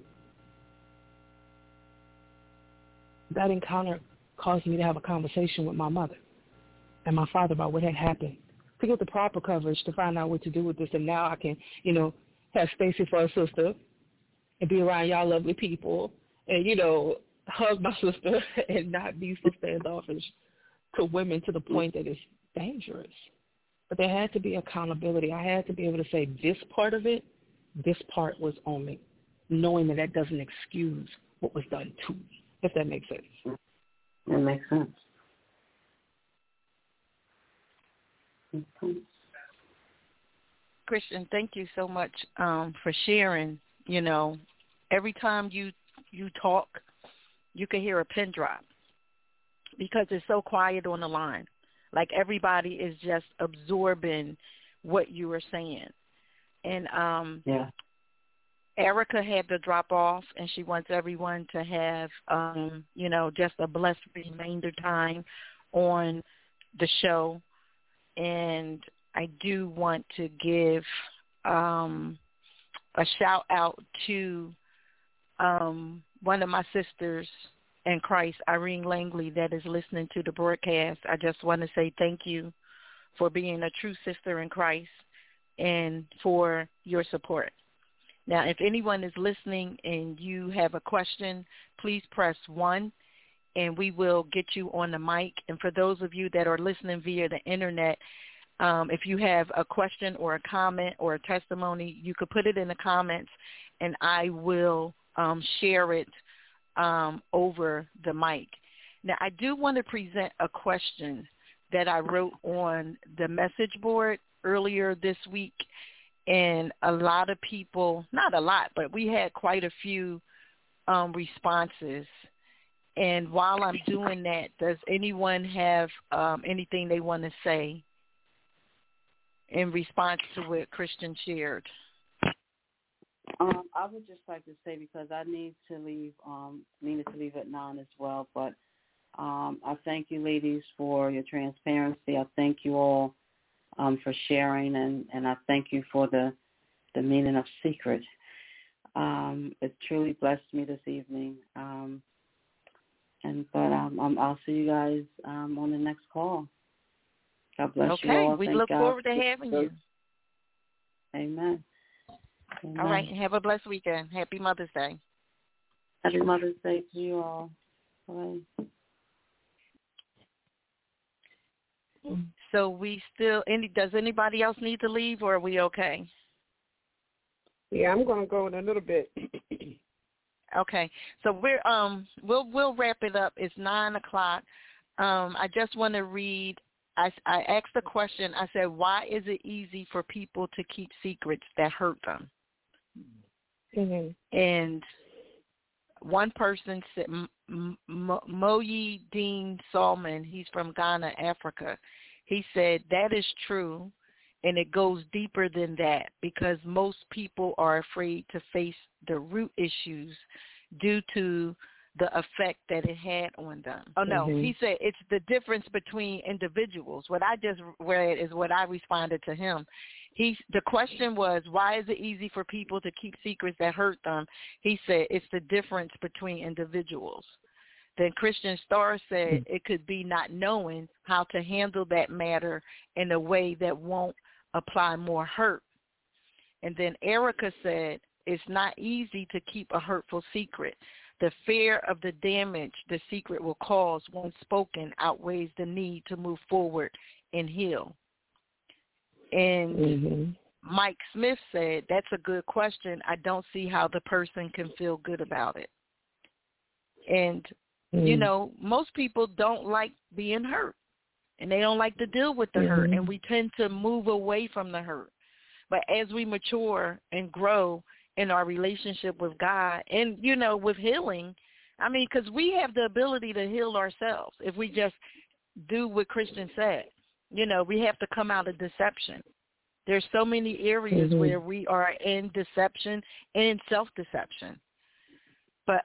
That encounter caused me to have a conversation with my mother and my father about what had happened, to get the proper coverage to find out what to do with this. And now I can, you know, have Stacy for a sister and be around y'all lovely people and, you know, hug my sister and not be so standoffish to women to the point that it's dangerous. But there had to be accountability. I had to be able to say this part of it, this part was on me, knowing that that doesn't excuse what was done to me, if that makes sense. That makes sense. Christian, thank you so much for sharing. You know, every time you talk, you can hear a pin drop because it's so quiet on the line. Like everybody is just absorbing what you were saying. And Erica had to drop off, and she wants everyone to have, you know, just a blessed remainder time on the show. And I do want to give a shout out to one of my sisters in Christ, Irene Langley, that is listening to the broadcast. I just want to say thank you for being a true sister in Christ and for your support. Now, if anyone is listening and you have a question, please press 1 and we will get you on the mic. And for those of you that are listening via the internet, if you have a question or a comment or a testimony, you could put it in the comments and I will share it over the mic. Now, I do want to present a question that I wrote on the message board, earlier this week, and a lot of people, not a lot, but we had quite a few responses. And while I'm doing that, does anyone have anything they want to say in response to what Christian shared? I would just like to say, because I needed to leave at 9 as well, but I thank you ladies for your transparency. I thank you all for sharing, and I thank you for the meaning of secret. It truly blessed me this evening. I'll see you guys on the next call. God bless you all. Okay, we Thank look God forward to having you. Amen. Amen. All right, have a blessed weekend. Happy Mother's Day. Happy Mother's Day to you all. Bye. So does anybody else need to leave, or are we okay? Yeah, I'm going to go in a little bit. Okay, so we'll wrap it up. It's 9:00. I just want to read. I asked the question. I said, why is it easy for people to keep secrets that hurt them? Mm-hmm. And one person said, Moyi Dean Salman, he's from Ghana, Africa. He said, that is true, and it goes deeper than that, because most people are afraid to face the root issues due to the effect that it had on them. Oh, no, he said it's the difference between individuals. What I just read is what I responded to him. The question was, why is it easy for people to keep secrets that hurt them? He said it's the difference between individuals. Then Christian Starr said it could be not knowing how to handle that matter in a way that won't apply more hurt. And then Erica said it's not easy to keep a hurtful secret. The fear of the damage the secret will cause when spoken outweighs the need to move forward and heal. And Mike Smith said, that's a good question. I don't see how the person can feel good about it. And, you know, most people don't like being hurt, and they don't like to deal with the hurt, and we tend to move away from the hurt. But as we mature and grow in our relationship with God and, you know, with healing, I mean, because we have the ability to heal ourselves if we just do what Christian said. You know, we have to come out of deception. There's so many areas where we are in deception and in self-deception. But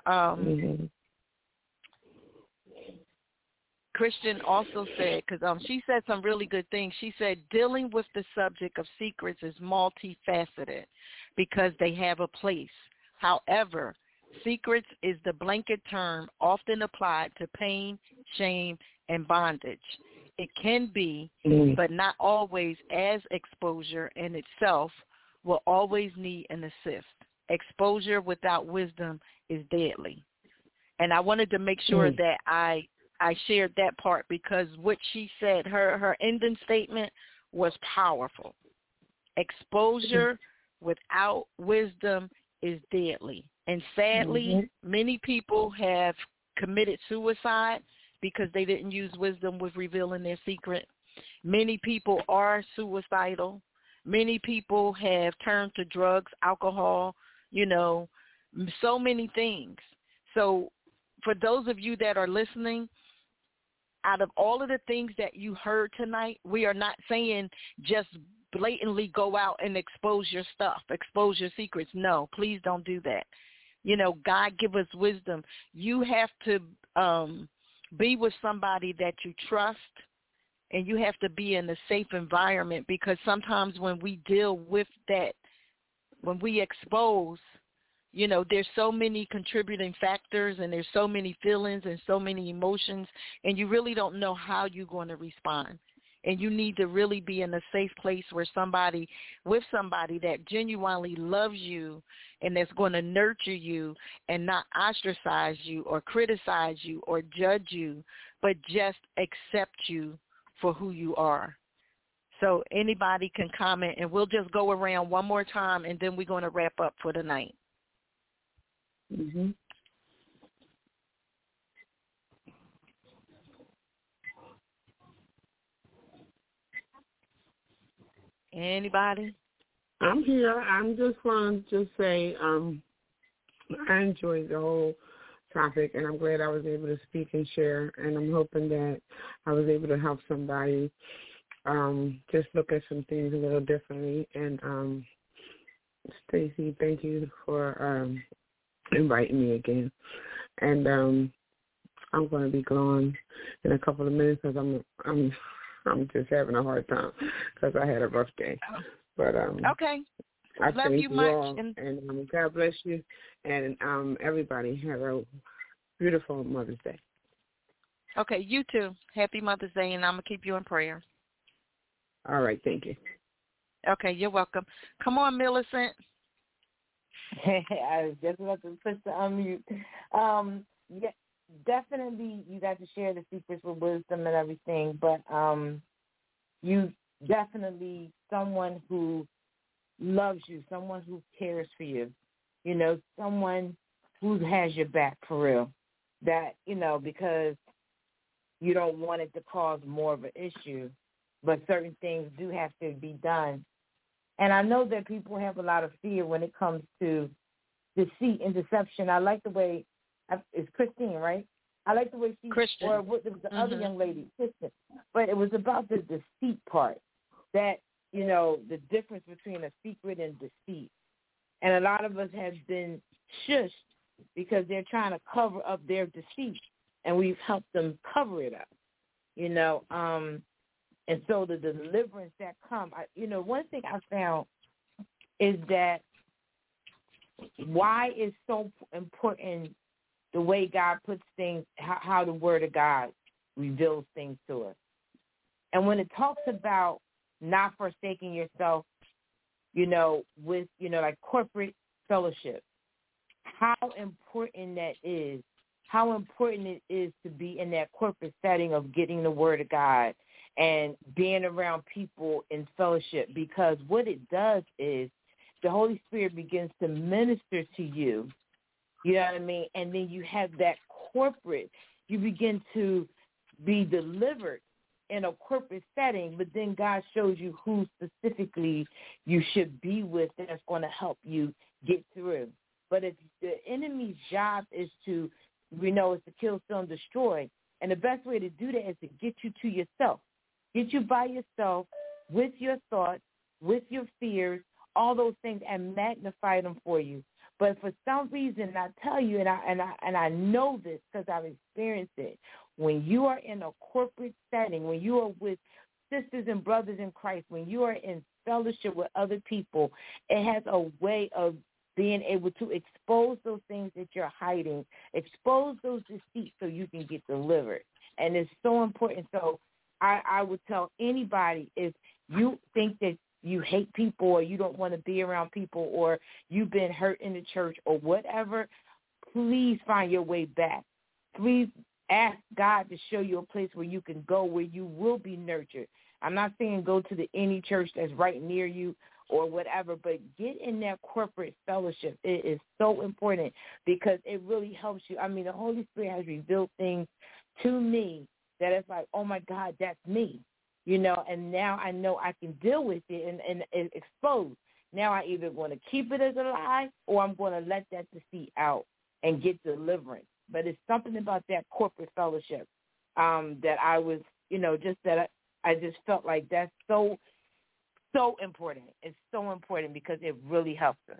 Christian also said, because she said some really good things. She said dealing with the subject of secrets is multifaceted because they have a place. However, secrets is the blanket term often applied to pain, shame, and bondage. It can be, but not always, as exposure in itself will always need an assist. Exposure without wisdom is deadly. And I wanted to make sure that I shared that part, because what she said, her ending statement was powerful. Exposure without wisdom is deadly. And sadly, many people have committed suicide because they didn't use wisdom with revealing their secret. Many people are suicidal. Many people have turned to drugs, alcohol, you know, so many things. So for those of you that are listening, out of all of the things that you heard tonight, we are not saying just blatantly go out and expose your stuff, expose your secrets. No, please don't do that. You know, God give us wisdom. You have to be with somebody that you trust, and you have to be in a safe environment, because sometimes when we deal with that, when we expose, you know, there's so many contributing factors, and there's so many feelings and so many emotions, and you really don't know how you're going to respond. And you need to really be in a safe place with somebody that genuinely loves you and that's going to nurture you and not ostracize you or criticize you or judge you, but just accept you for who you are. So anybody can comment, and we'll just go around one more time, and then we're going to wrap up for the night. Anybody? I'm here. I'm just want to just say I enjoyed the whole topic, and I'm glad I was able to speak and share, and I'm hoping that I was able to help somebody just look at some things a little differently. And Stacey, thank you for inviting me again. And I'm going to be gone in a couple of minutes because I'm just having a hard time because I had a rough day. But okay. I love thank you much, all, and God bless you, and everybody have a beautiful Mother's Day. Okay, you too. Happy Mother's Day, and I'm going to keep you in prayer. All right, thank you. Okay, you're welcome. Come on, Millicent. I was just about to push the unmute. Yeah, definitely you got to share the secrets with wisdom and everything, but you definitely someone who loves you, someone who cares for you, someone who has your back for real. That, because you don't want it to cause more of an issue, but certain things do have to be done. And I know that people have a lot of fear when it comes to deceit and deception. I like the way, it's Christine, right? I like the way she, Christian. or what was the other young lady, Kristen. But it was about the deceit part, that, the difference between a secret and deceit. And a lot of us have been shushed because they're trying to cover up their deceit, and we've helped them cover it up, And so the deliverance that comes, one thing I found is that why is so important the way God puts things, how the Word of God reveals things to us. And when it talks about not forsaking yourself, with, like corporate fellowship, how important that is, how important it is to be in that corporate setting of getting the Word of God and being around people in fellowship, because what it does is the Holy Spirit begins to minister to you, you know what I mean? And then you have that corporate, you begin to be delivered in a corporate setting, but then God shows you who specifically you should be with that's going to help you get through. But if the enemy's job is to, is to kill, steal, and destroy, and the best way to do that is to get you to yourself. Get you by yourself with your thoughts, with your fears, all those things, and magnify them for you. But for some reason, I tell you, and I know this because I've experienced it, when you are in a corporate setting, when you are with sisters and brothers in Christ, when you are in fellowship with other people, it has a way of being able to expose those things that you're hiding, expose those deceits so you can get delivered. And it's so important. So I would tell anybody, if you think that you hate people or you don't want to be around people or you've been hurt in the church or whatever, please find your way back. Please ask God to show you a place where you can go, where you will be nurtured. I'm not saying go to any church that's right near you or whatever, but get in that corporate fellowship. It is so important because it really helps you. I mean, the Holy Spirit has revealed things to me that it's like, oh, my God, that's me, and now I know I can deal with it and expose. Now I either want to keep it as a lie or I'm going to let that deceit out and get deliverance. But it's something about that corporate fellowship that I was, just that I just felt like that's so important. It's so important because it really helps us.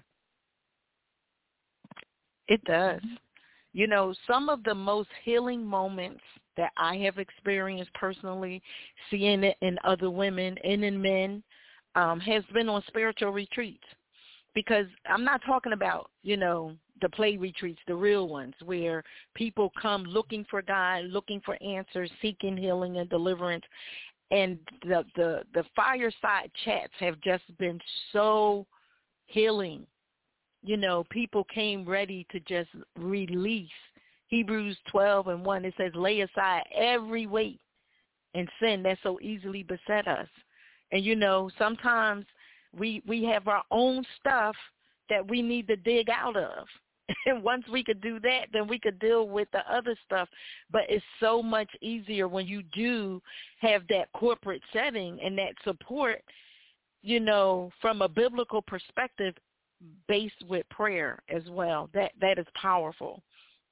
It does. Some of the most healing moments that I have experienced personally, seeing it in other women and in men, has been on spiritual retreats. Because I'm not talking about, the play retreats, the real ones, where people come looking for God, looking for answers, seeking healing and deliverance. And the fireside chats have just been so healing. People came ready to just release. Hebrews 12:1, it says, lay aside every weight and sin that so easily beset us. And, sometimes we have our own stuff that we need to dig out of. And once we could do that, then we could deal with the other stuff. But it's so much easier when you do have that corporate setting and that support from a biblical perspective, based with prayer as well. That is powerful.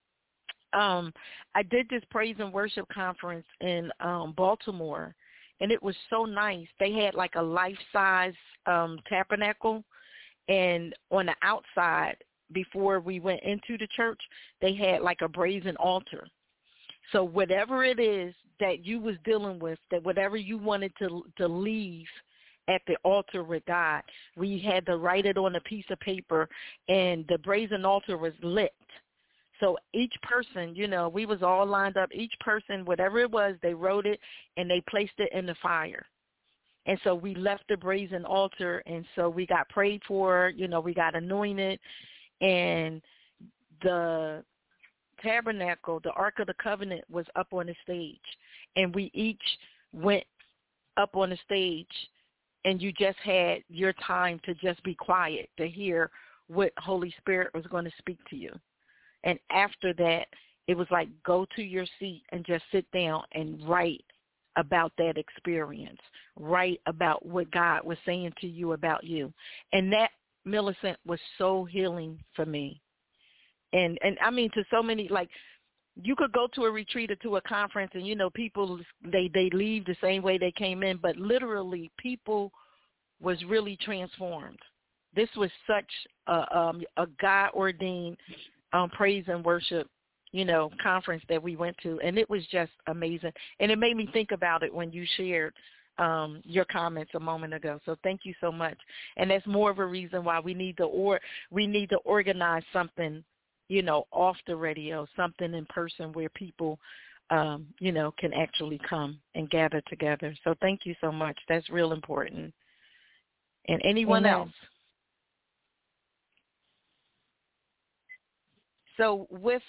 I did this praise and worship conference in Baltimore, and it was so nice. They had like a life-size tabernacle, and on the outside, before we went into the church, they had like a brazen altar. So whatever it is that you was dealing with, that whatever you wanted to leave at the altar with God, we had to write it on a piece of paper, and the brazen altar was lit. So each person, we was all lined up. Each person, whatever it was, they wrote it, and they placed it in the fire. And so we left the brazen altar, and so we got prayed for, we got anointed, and the tabernacle, the Ark of the Covenant, was up on the stage. And we each went up on the stage, and you just had your time to just be quiet, to hear what Holy Spirit was going to speak to you. And after that, it was like, go to your seat and just sit down and write about that experience. Write about what God was saying to you about you. And that, Millicent, was so healing for me. And I mean, to so many, like, you could go to a retreat or to a conference and, people, they leave the same way they came in, but literally people was really transformed. This was such a God-ordained praise and worship, conference that we went to, and it was just amazing. And it made me think about it when you shared your comments a moment ago. So thank you so much. And that's more of a reason why we need to organize something, off the radio, something in person where people, can actually come and gather together. So thank you so much. That's real important. And anyone Amen. else? So with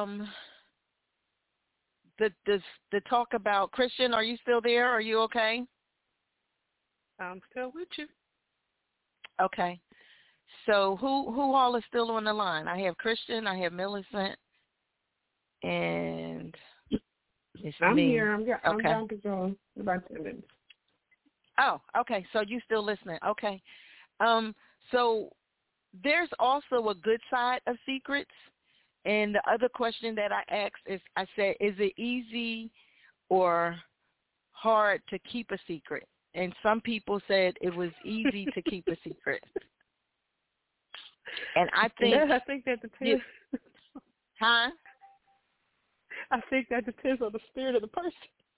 the talk about, Christian, are you still there? Are you okay? I'm still with you. Okay. So who all is still on the line? I have Christian, I have Millicent, and it's I'm me. here. I'm okay. down to go in about 10 minutes. Oh, okay. So you still listening? Okay. So there's also a good side of secrets. And the other question that I asked is, I said, is it easy or hard to keep a secret? And some people said it was easy to keep a secret. And I think that depends. Huh? I think that depends on the spirit of the person.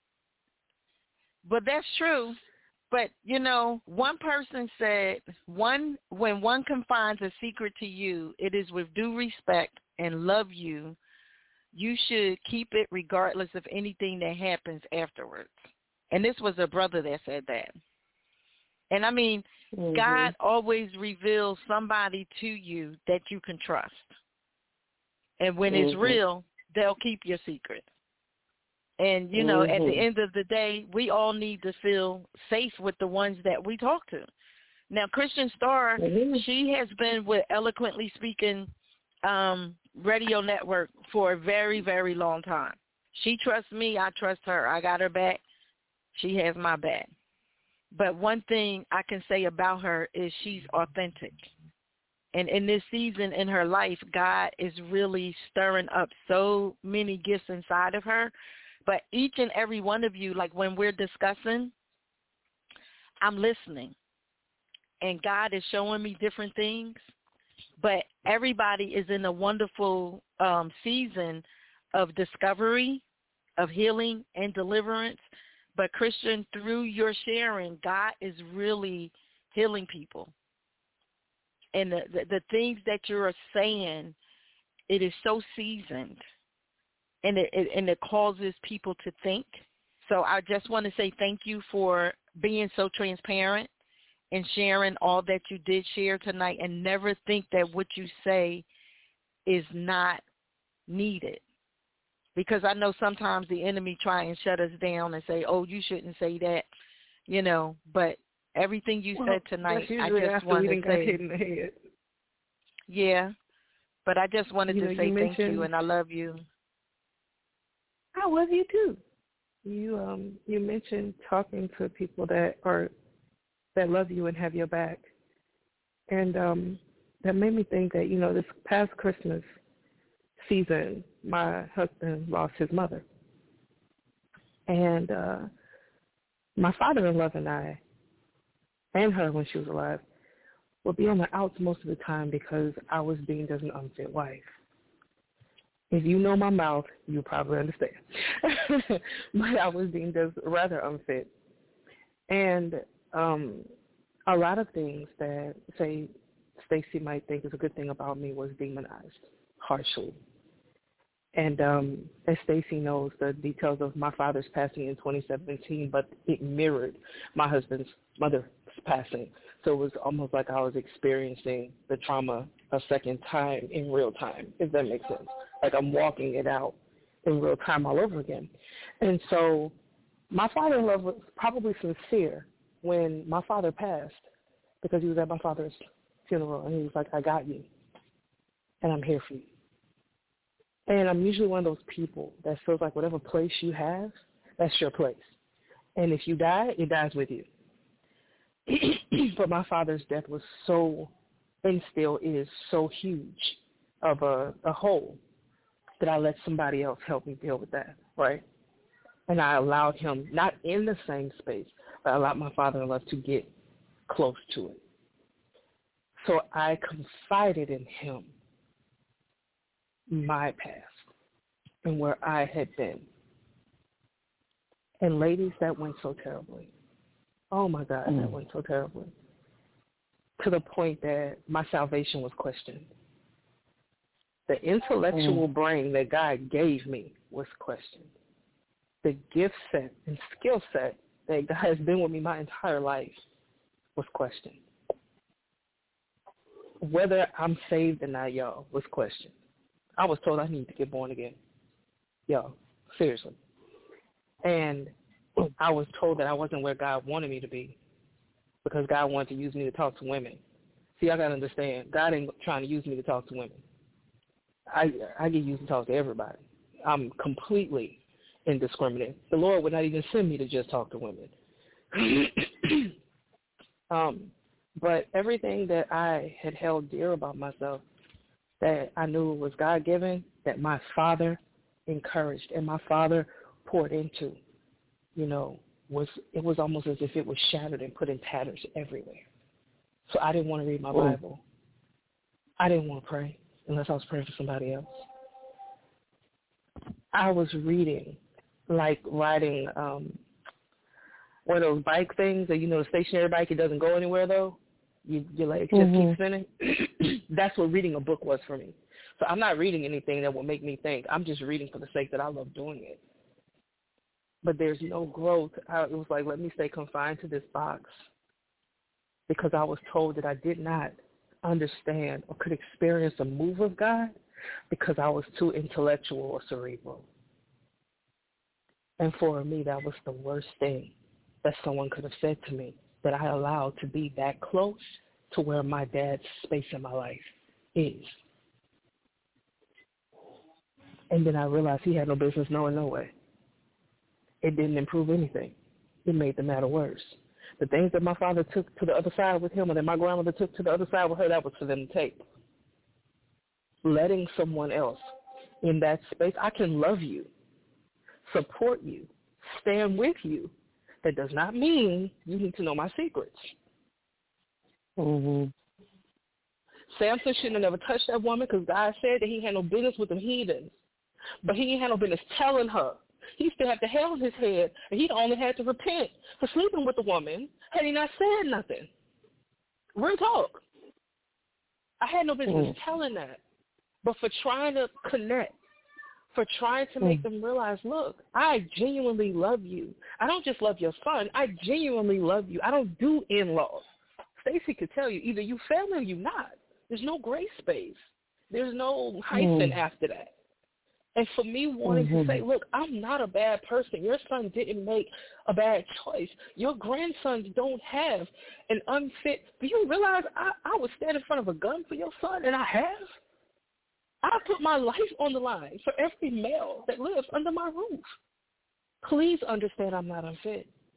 But that's true. But, one person said, when one confides a secret to you, it is with due respect and love you. You should keep it regardless of anything that happens afterwards. And this was a brother that said that. And I mean, God always reveals somebody to you that you can trust. And when it's real, they'll keep your secret. And, at the end of the day, we all need to feel safe with the ones that we talk to. Now, Christian Star, she has been with Eloquently Speaking radio network for a very, very long time. She trusts me. I trust her. I got her back. She has my back. But one thing I can say about her is she's authentic. And in this season in her life, God is really stirring up so many gifts inside of her. But each and every one of you, like when we're discussing, I'm listening. And God is showing me different things. But everybody is in a wonderful season of discovery, of healing and deliverance. But Christian, through your sharing, God is really healing people. And the things that you're saying, it is so seasoned. And it causes people to think. So I just want to say thank you for being so transparent and sharing all that you did share tonight, and never think that what you say is not needed. Because I know sometimes the enemy try and shut us down and say, oh, you shouldn't say that, but everything you said tonight, I just want to say. Hit in the head. Yeah, but I just wanted to say thank you, and I love you. I love you too. You mentioned talking to people that are that love you and have your back. And that made me think that, this past Christmas season, my husband lost his mother. And my father-in-law and I, and her when she was alive, would be on the outs most of the time because I was deemed as an unfit wife. If you know my mouth, you probably understand. But I was deemed as rather unfit. And a lot of things that, say, Stacey might think is a good thing about me was demonized harshly. And as Stacey knows, the details of my father's passing in 2017, but it mirrored my husband's mother's passing. So it was almost like I was experiencing the trauma a second time in real time, if that makes sense. Like I'm walking it out in real time all over again. And so my father-in-law was probably sincere when my father passed, because he was at my father's funeral, and he was like, I got you, and I'm here for you. And I'm usually one of those people that feels like whatever place you have, that's your place. And if you die, it dies with you. But my father's death was so, and still is, so huge of a hole that I let somebody else help me deal with that, right? And I allowed him, not in the same space, but I allowed my father-in-law to get close to it. So I confided in him my past and where I had been. And ladies, that went so terribly. Oh, my God, that went so terribly. To the point that my salvation was questioned. The intellectual brain that God gave me was questioned. The gift set and skill set that God has been with me my entire life was questioned. Whether I'm saved or not, y'all, was questioned. I was told I need to get born again. Yo, seriously. And I was told that I wasn't where God wanted me to be because God wanted to use me to talk to women. See, I got to understand, God ain't trying to use me to talk to women. I get used to talk to everybody. I'm completely indiscriminate. The Lord would not even send me to just talk to women. But everything that I had held dear about myself that I knew was God-given, that my father encouraged and my father poured into, it was almost as if it was shattered and put in tatters everywhere. So I didn't want to read my Bible. I didn't want to pray unless I was praying for somebody else. I was reading, like riding one of those bike things that, the stationary bike, it doesn't go anywhere, though. Your legs just keep spinning. That's what reading a book was for me. So I'm not reading anything that will make me think. I'm just reading for the sake that I love doing it. But there's no growth. It was like, let me stay confined to this box because I was told that I did not understand or could experience a move of God because I was too intellectual or cerebral. And for me, that was the worst thing that someone could have said to me, that I allowed to be that close to where my dad's space in my life is. And then I realized he had no business knowing no way. It didn't improve anything. It made the matter worse. The things that my father took to the other side with him and that my grandmother took to the other side with her, that was for them to take. Letting someone else in that space, I can love you, support you, stand with you. That does not mean you need to know my secrets. Samson shouldn't have never touched that woman because God said that he had no business with the heathens. But he had no business telling her. He still had the hell on his head, and he only had to repent for sleeping with the woman had he not said nothing. Real talk. I had no business telling that. But for trying to connect, for trying to make them realize, look, I genuinely love you. I don't just love your son. I genuinely love you. I don't do in-laws. Stacey could tell you, either you family or you not. There's no gray space. There's no hyphen after that. And for me wanting to say, look, I'm not a bad person. Your son didn't make a bad choice. Your grandsons don't have an unfit. Do you realize I would stand in front of a gun for your son, and I have? I put my life on the line for every male that lives under my roof. Please understand I'm not unfit.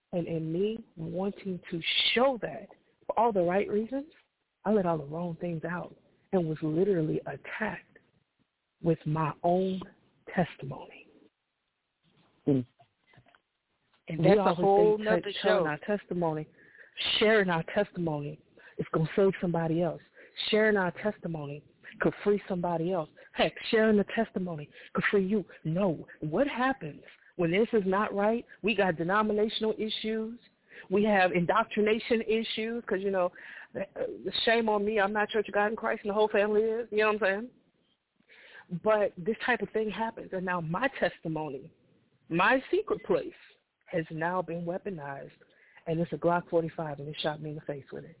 And in me wanting to show that for all the right reasons, I let all the wrong things out and was literally attacked with my own testimony. And that's a whole nother show. Sharing our testimony is going to save somebody else. Sharing our testimony could free somebody else. Heck, sharing the testimony could free you. No. What happens when this is not right? We got denominational issues. We have indoctrination issues because, you know, shame on me. I'm not Church of God in Christ and the whole family is. You know what I'm saying? But this type of thing happens. And now my testimony, my secret place, has now been weaponized. And it's a Glock 45, and it shot me in the face with it.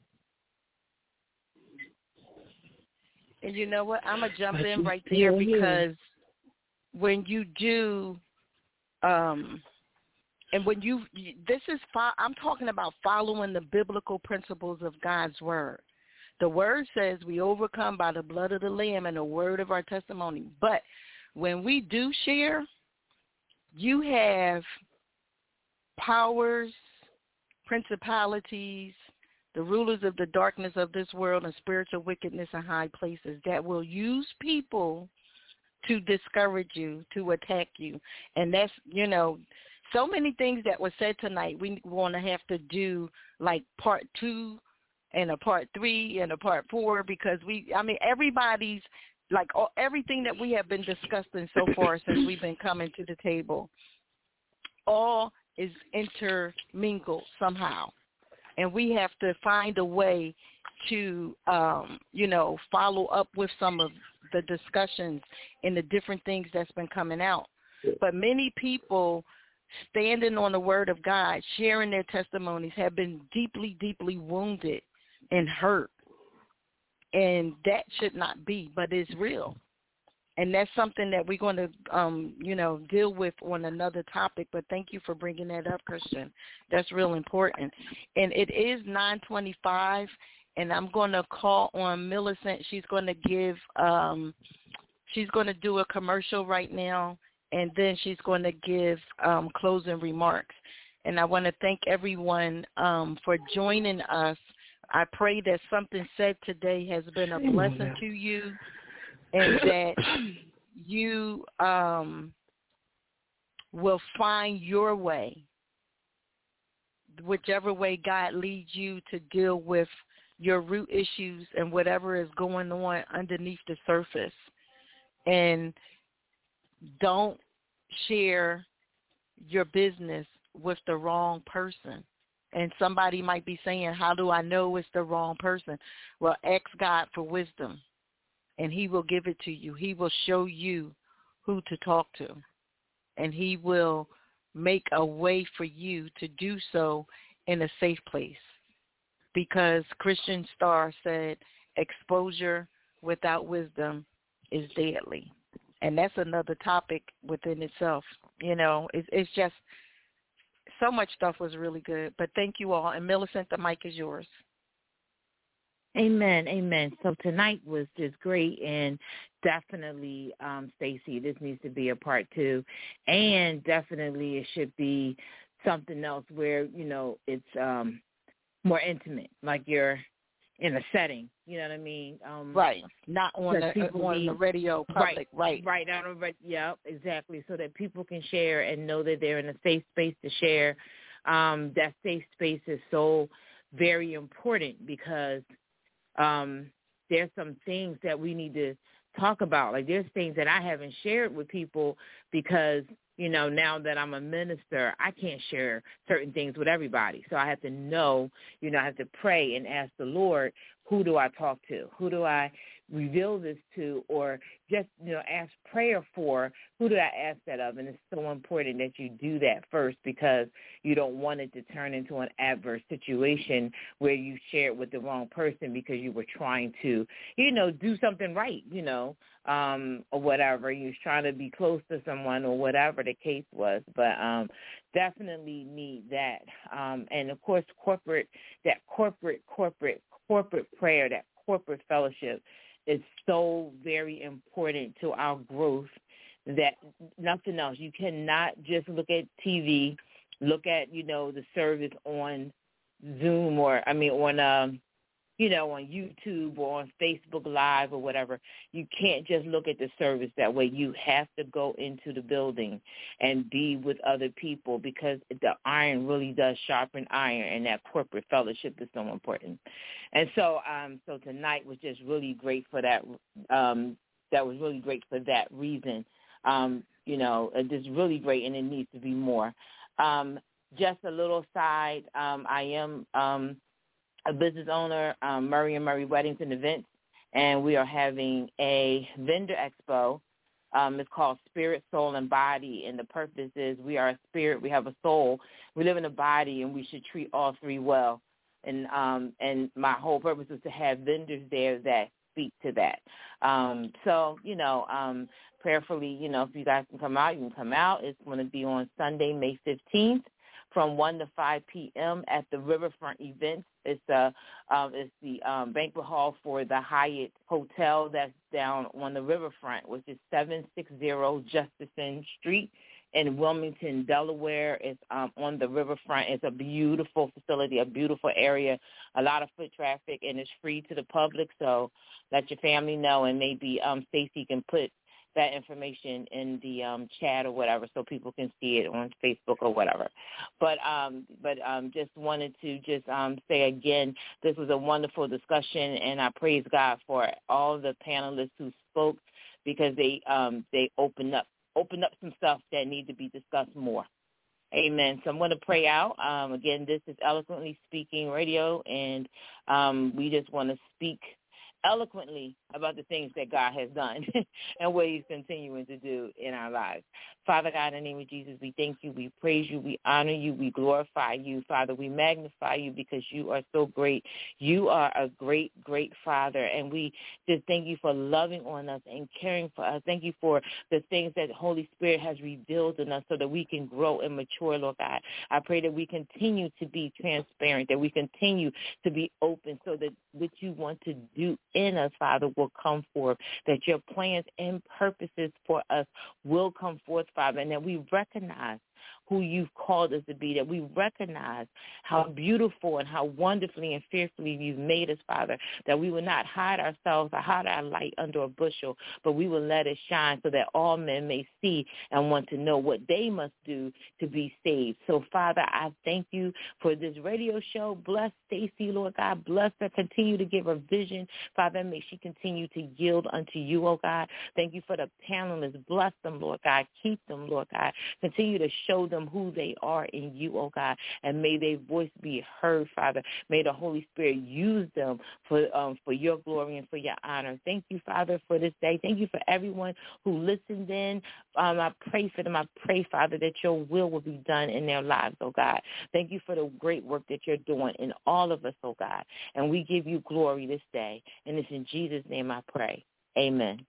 And you know what? I'm going to jump in right there because when you do, and when you, I'm talking about following the biblical principles of God's word. The word says we overcome by the blood of the Lamb and the word of our testimony. But when we do share, you have powers, principalities, the rulers of the darkness of this world and spiritual wickedness in high places that will use people to discourage you, to attack you. And that's, you know, so many things that were said tonight. We want to have to do like part 2 and a part 3 and a part 4 because everybody's like everything that we have been discussing so far since we've been coming to the table, all is intermingled somehow. And we have to find a way to, follow up with some of the discussions and the different things that's been coming out. But many people standing on the word of God, sharing their testimonies, have been deeply, deeply wounded and hurt. And that should not be, but it's real. And that's something that we're going to, deal with on another topic. But thank you for bringing that up, Christian. That's real important. And it is 9:25, and I'm going to call on Millicent. She's going to give she's going to do a commercial right now, and then she's going to give closing remarks. And I want to thank everyone for joining us. I pray that something said today has been a blessing to you, and that you will find your way, whichever way God leads you to deal with your root issues and whatever is going on underneath the surface. And don't share your business with the wrong person. And somebody might be saying, how do I know it's the wrong person? Well, ask God for wisdom, and he will give it to you. He will show you who to talk to, and he will make a way for you to do so in a safe place. Because Christian Star said, exposure without wisdom is deadly. And that's another topic within itself. You know, it's just so much stuff was really good. But thank you all. And Millicent, the mic is yours. Amen, amen. So tonight was just great, and definitely, Stacey, this needs to be a part 2, and definitely it should be something else where, you know, it's more intimate, like you're in a setting, you know what I mean? Right, not on the radio public, right. Right, yeah, exactly, so that people can share and know that they're in a safe space to share. That safe space is so very important because there's some things that we need to talk about. Like there's things that I haven't shared with people because, you know, now that I'm a minister, I can't share certain things with everybody. So I have to know, you know, I have to pray and ask the Lord, who do I talk to? Who do I reveal this to? Or just, you know, ask prayer for, who do I ask that of? And it's so important that you do that first because you don't want it to turn into an adverse situation where you share it with the wrong person because you were trying to, you know, do something right, you know, or whatever. You was trying to be close to someone or whatever the case was. But definitely need that. And, of course, corporate prayer, that corporate fellowship is so very important to our growth that nothing else. You cannot just look at TV look at, the service on Zoom on YouTube or on Facebook Live or whatever. You can't just look at the service that way. You have to go into the building and be with other people, because the iron really does sharpen iron, and that corporate fellowship is so important. And so so tonight was just really great for that. That was really great for that reason. Just really great, and it needs to be more. Just a little side, I am a business owner, Murray & Murray Weddings and Events, and we are having a vendor expo. It's called Spirit, Soul, and Body, and the purpose is we are a spirit, we have a soul, we live in a body, and we should treat all three well. And my whole purpose is to have vendors there that speak to that. Prayerfully, if you guys can come out, you can come out. It's going to be on Sunday, May 15th. From 1 to 5 p.m. at the Riverfront Events. It's the banquet hall for the Hyatt Hotel that's down on the Riverfront, which is 760 Jefferson Street in Wilmington, Delaware. It's on the Riverfront. It's a beautiful facility, a beautiful area, a lot of foot traffic, and it's free to the public. So let your family know, and maybe Stacey can put that information in the chat or whatever, so people can see it on Facebook or whatever. But just wanted to say again, this was a wonderful discussion, and I praise God for all the panelists who spoke, because they opened up some stuff that need to be discussed more. Amen. So I'm going to pray out. Again, this is Eloquently Speaking Radio, and we just want to speak eloquently about the things that God has done and what he's continuing to do in our lives. Father God, in the name of Jesus, we thank you, we praise you, we honor you, we glorify you. Father, we magnify you because you are so great. You are a great, great Father, and we just thank you for loving on us and caring for us. Thank you for the things that the Holy Spirit has revealed in us so that we can grow and mature, Lord God. I pray that we continue to be transparent, that we continue to be open, so that what you want to do in us, Father, will come forth, that your plans and purposes for us will come forth, Father, and that we recognize who you've called us to be, that we recognize how beautiful and how wonderfully and fearfully you've made us, Father, that we will not hide ourselves or hide our light under a bushel, but we will let it shine so that all men may see and want to know what they must do to be saved. So, Father, I thank you for this radio show. Bless Stacey, Lord God. Bless her. Continue to give her vision, Father. May she continue to yield unto you, oh God. Thank you for the panelists. Bless them, Lord God. Keep them, Lord God. Continue to show them who they are in you, oh God, and may their voice be heard, Father. May the Holy Spirit use them for your glory and for your honor. Thank you, Father, for this day. Thank you for everyone who listened in. I pray for them. I pray, Father, that your will be done in their lives, oh God. Thank you for the great work that you're doing in all of us, oh God, and we give you glory this day, and it's in Jesus' name I pray. Amen.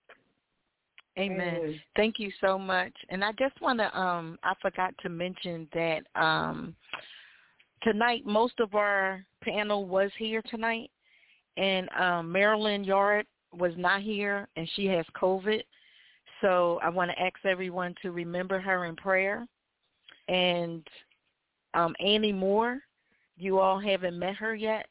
Amen. Thank you so much. And I just want to, I forgot to mention that tonight most of our panel was here tonight, and Marilyn Yard was not here, and she has COVID. So I want to ask everyone to remember her in prayer. And Annie Moore, you all haven't met her yet.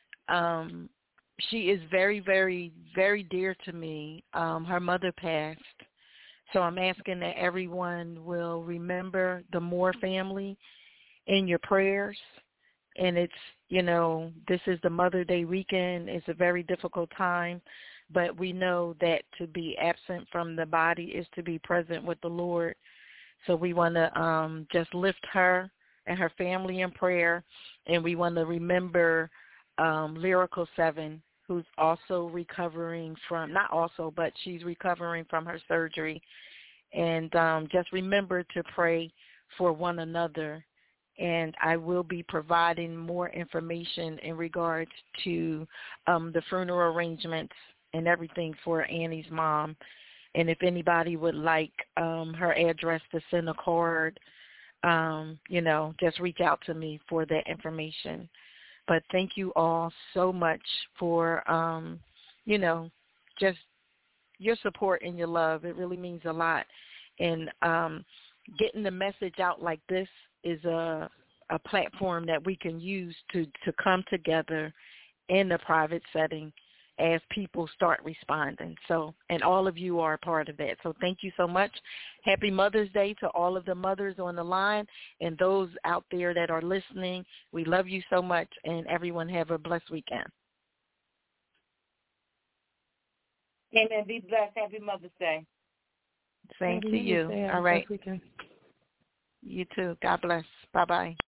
She is very, very, very dear to me. Her mother passed. So I'm asking that everyone will remember the Moore family in your prayers. And it's, this is the Mother Day weekend. It's a very difficult time. But we know that to be absent from the body is to be present with the Lord. So we want to just lift her and her family in prayer. And we want to remember Lyrical 7, who's also recovering from, not also, but she's recovering from her surgery. And just remember to pray for one another. And I will be providing more information in regards to the funeral arrangements and everything for Annie's mom. And if anybody would like her address to send a card, just reach out to me for that information. But thank you all so much for, just your support and your love. It really means a lot. And getting the message out like this is a platform that we can use to come together in the private setting as people start responding. So, and all of you are a part of that. So thank you so much. Happy Mother's Day to all of the mothers on the line and those out there that are listening. We love you so much, and everyone have a blessed weekend. Amen. Be blessed. Happy Mother's Day. Same to you. All right. You too. God bless. Bye-bye.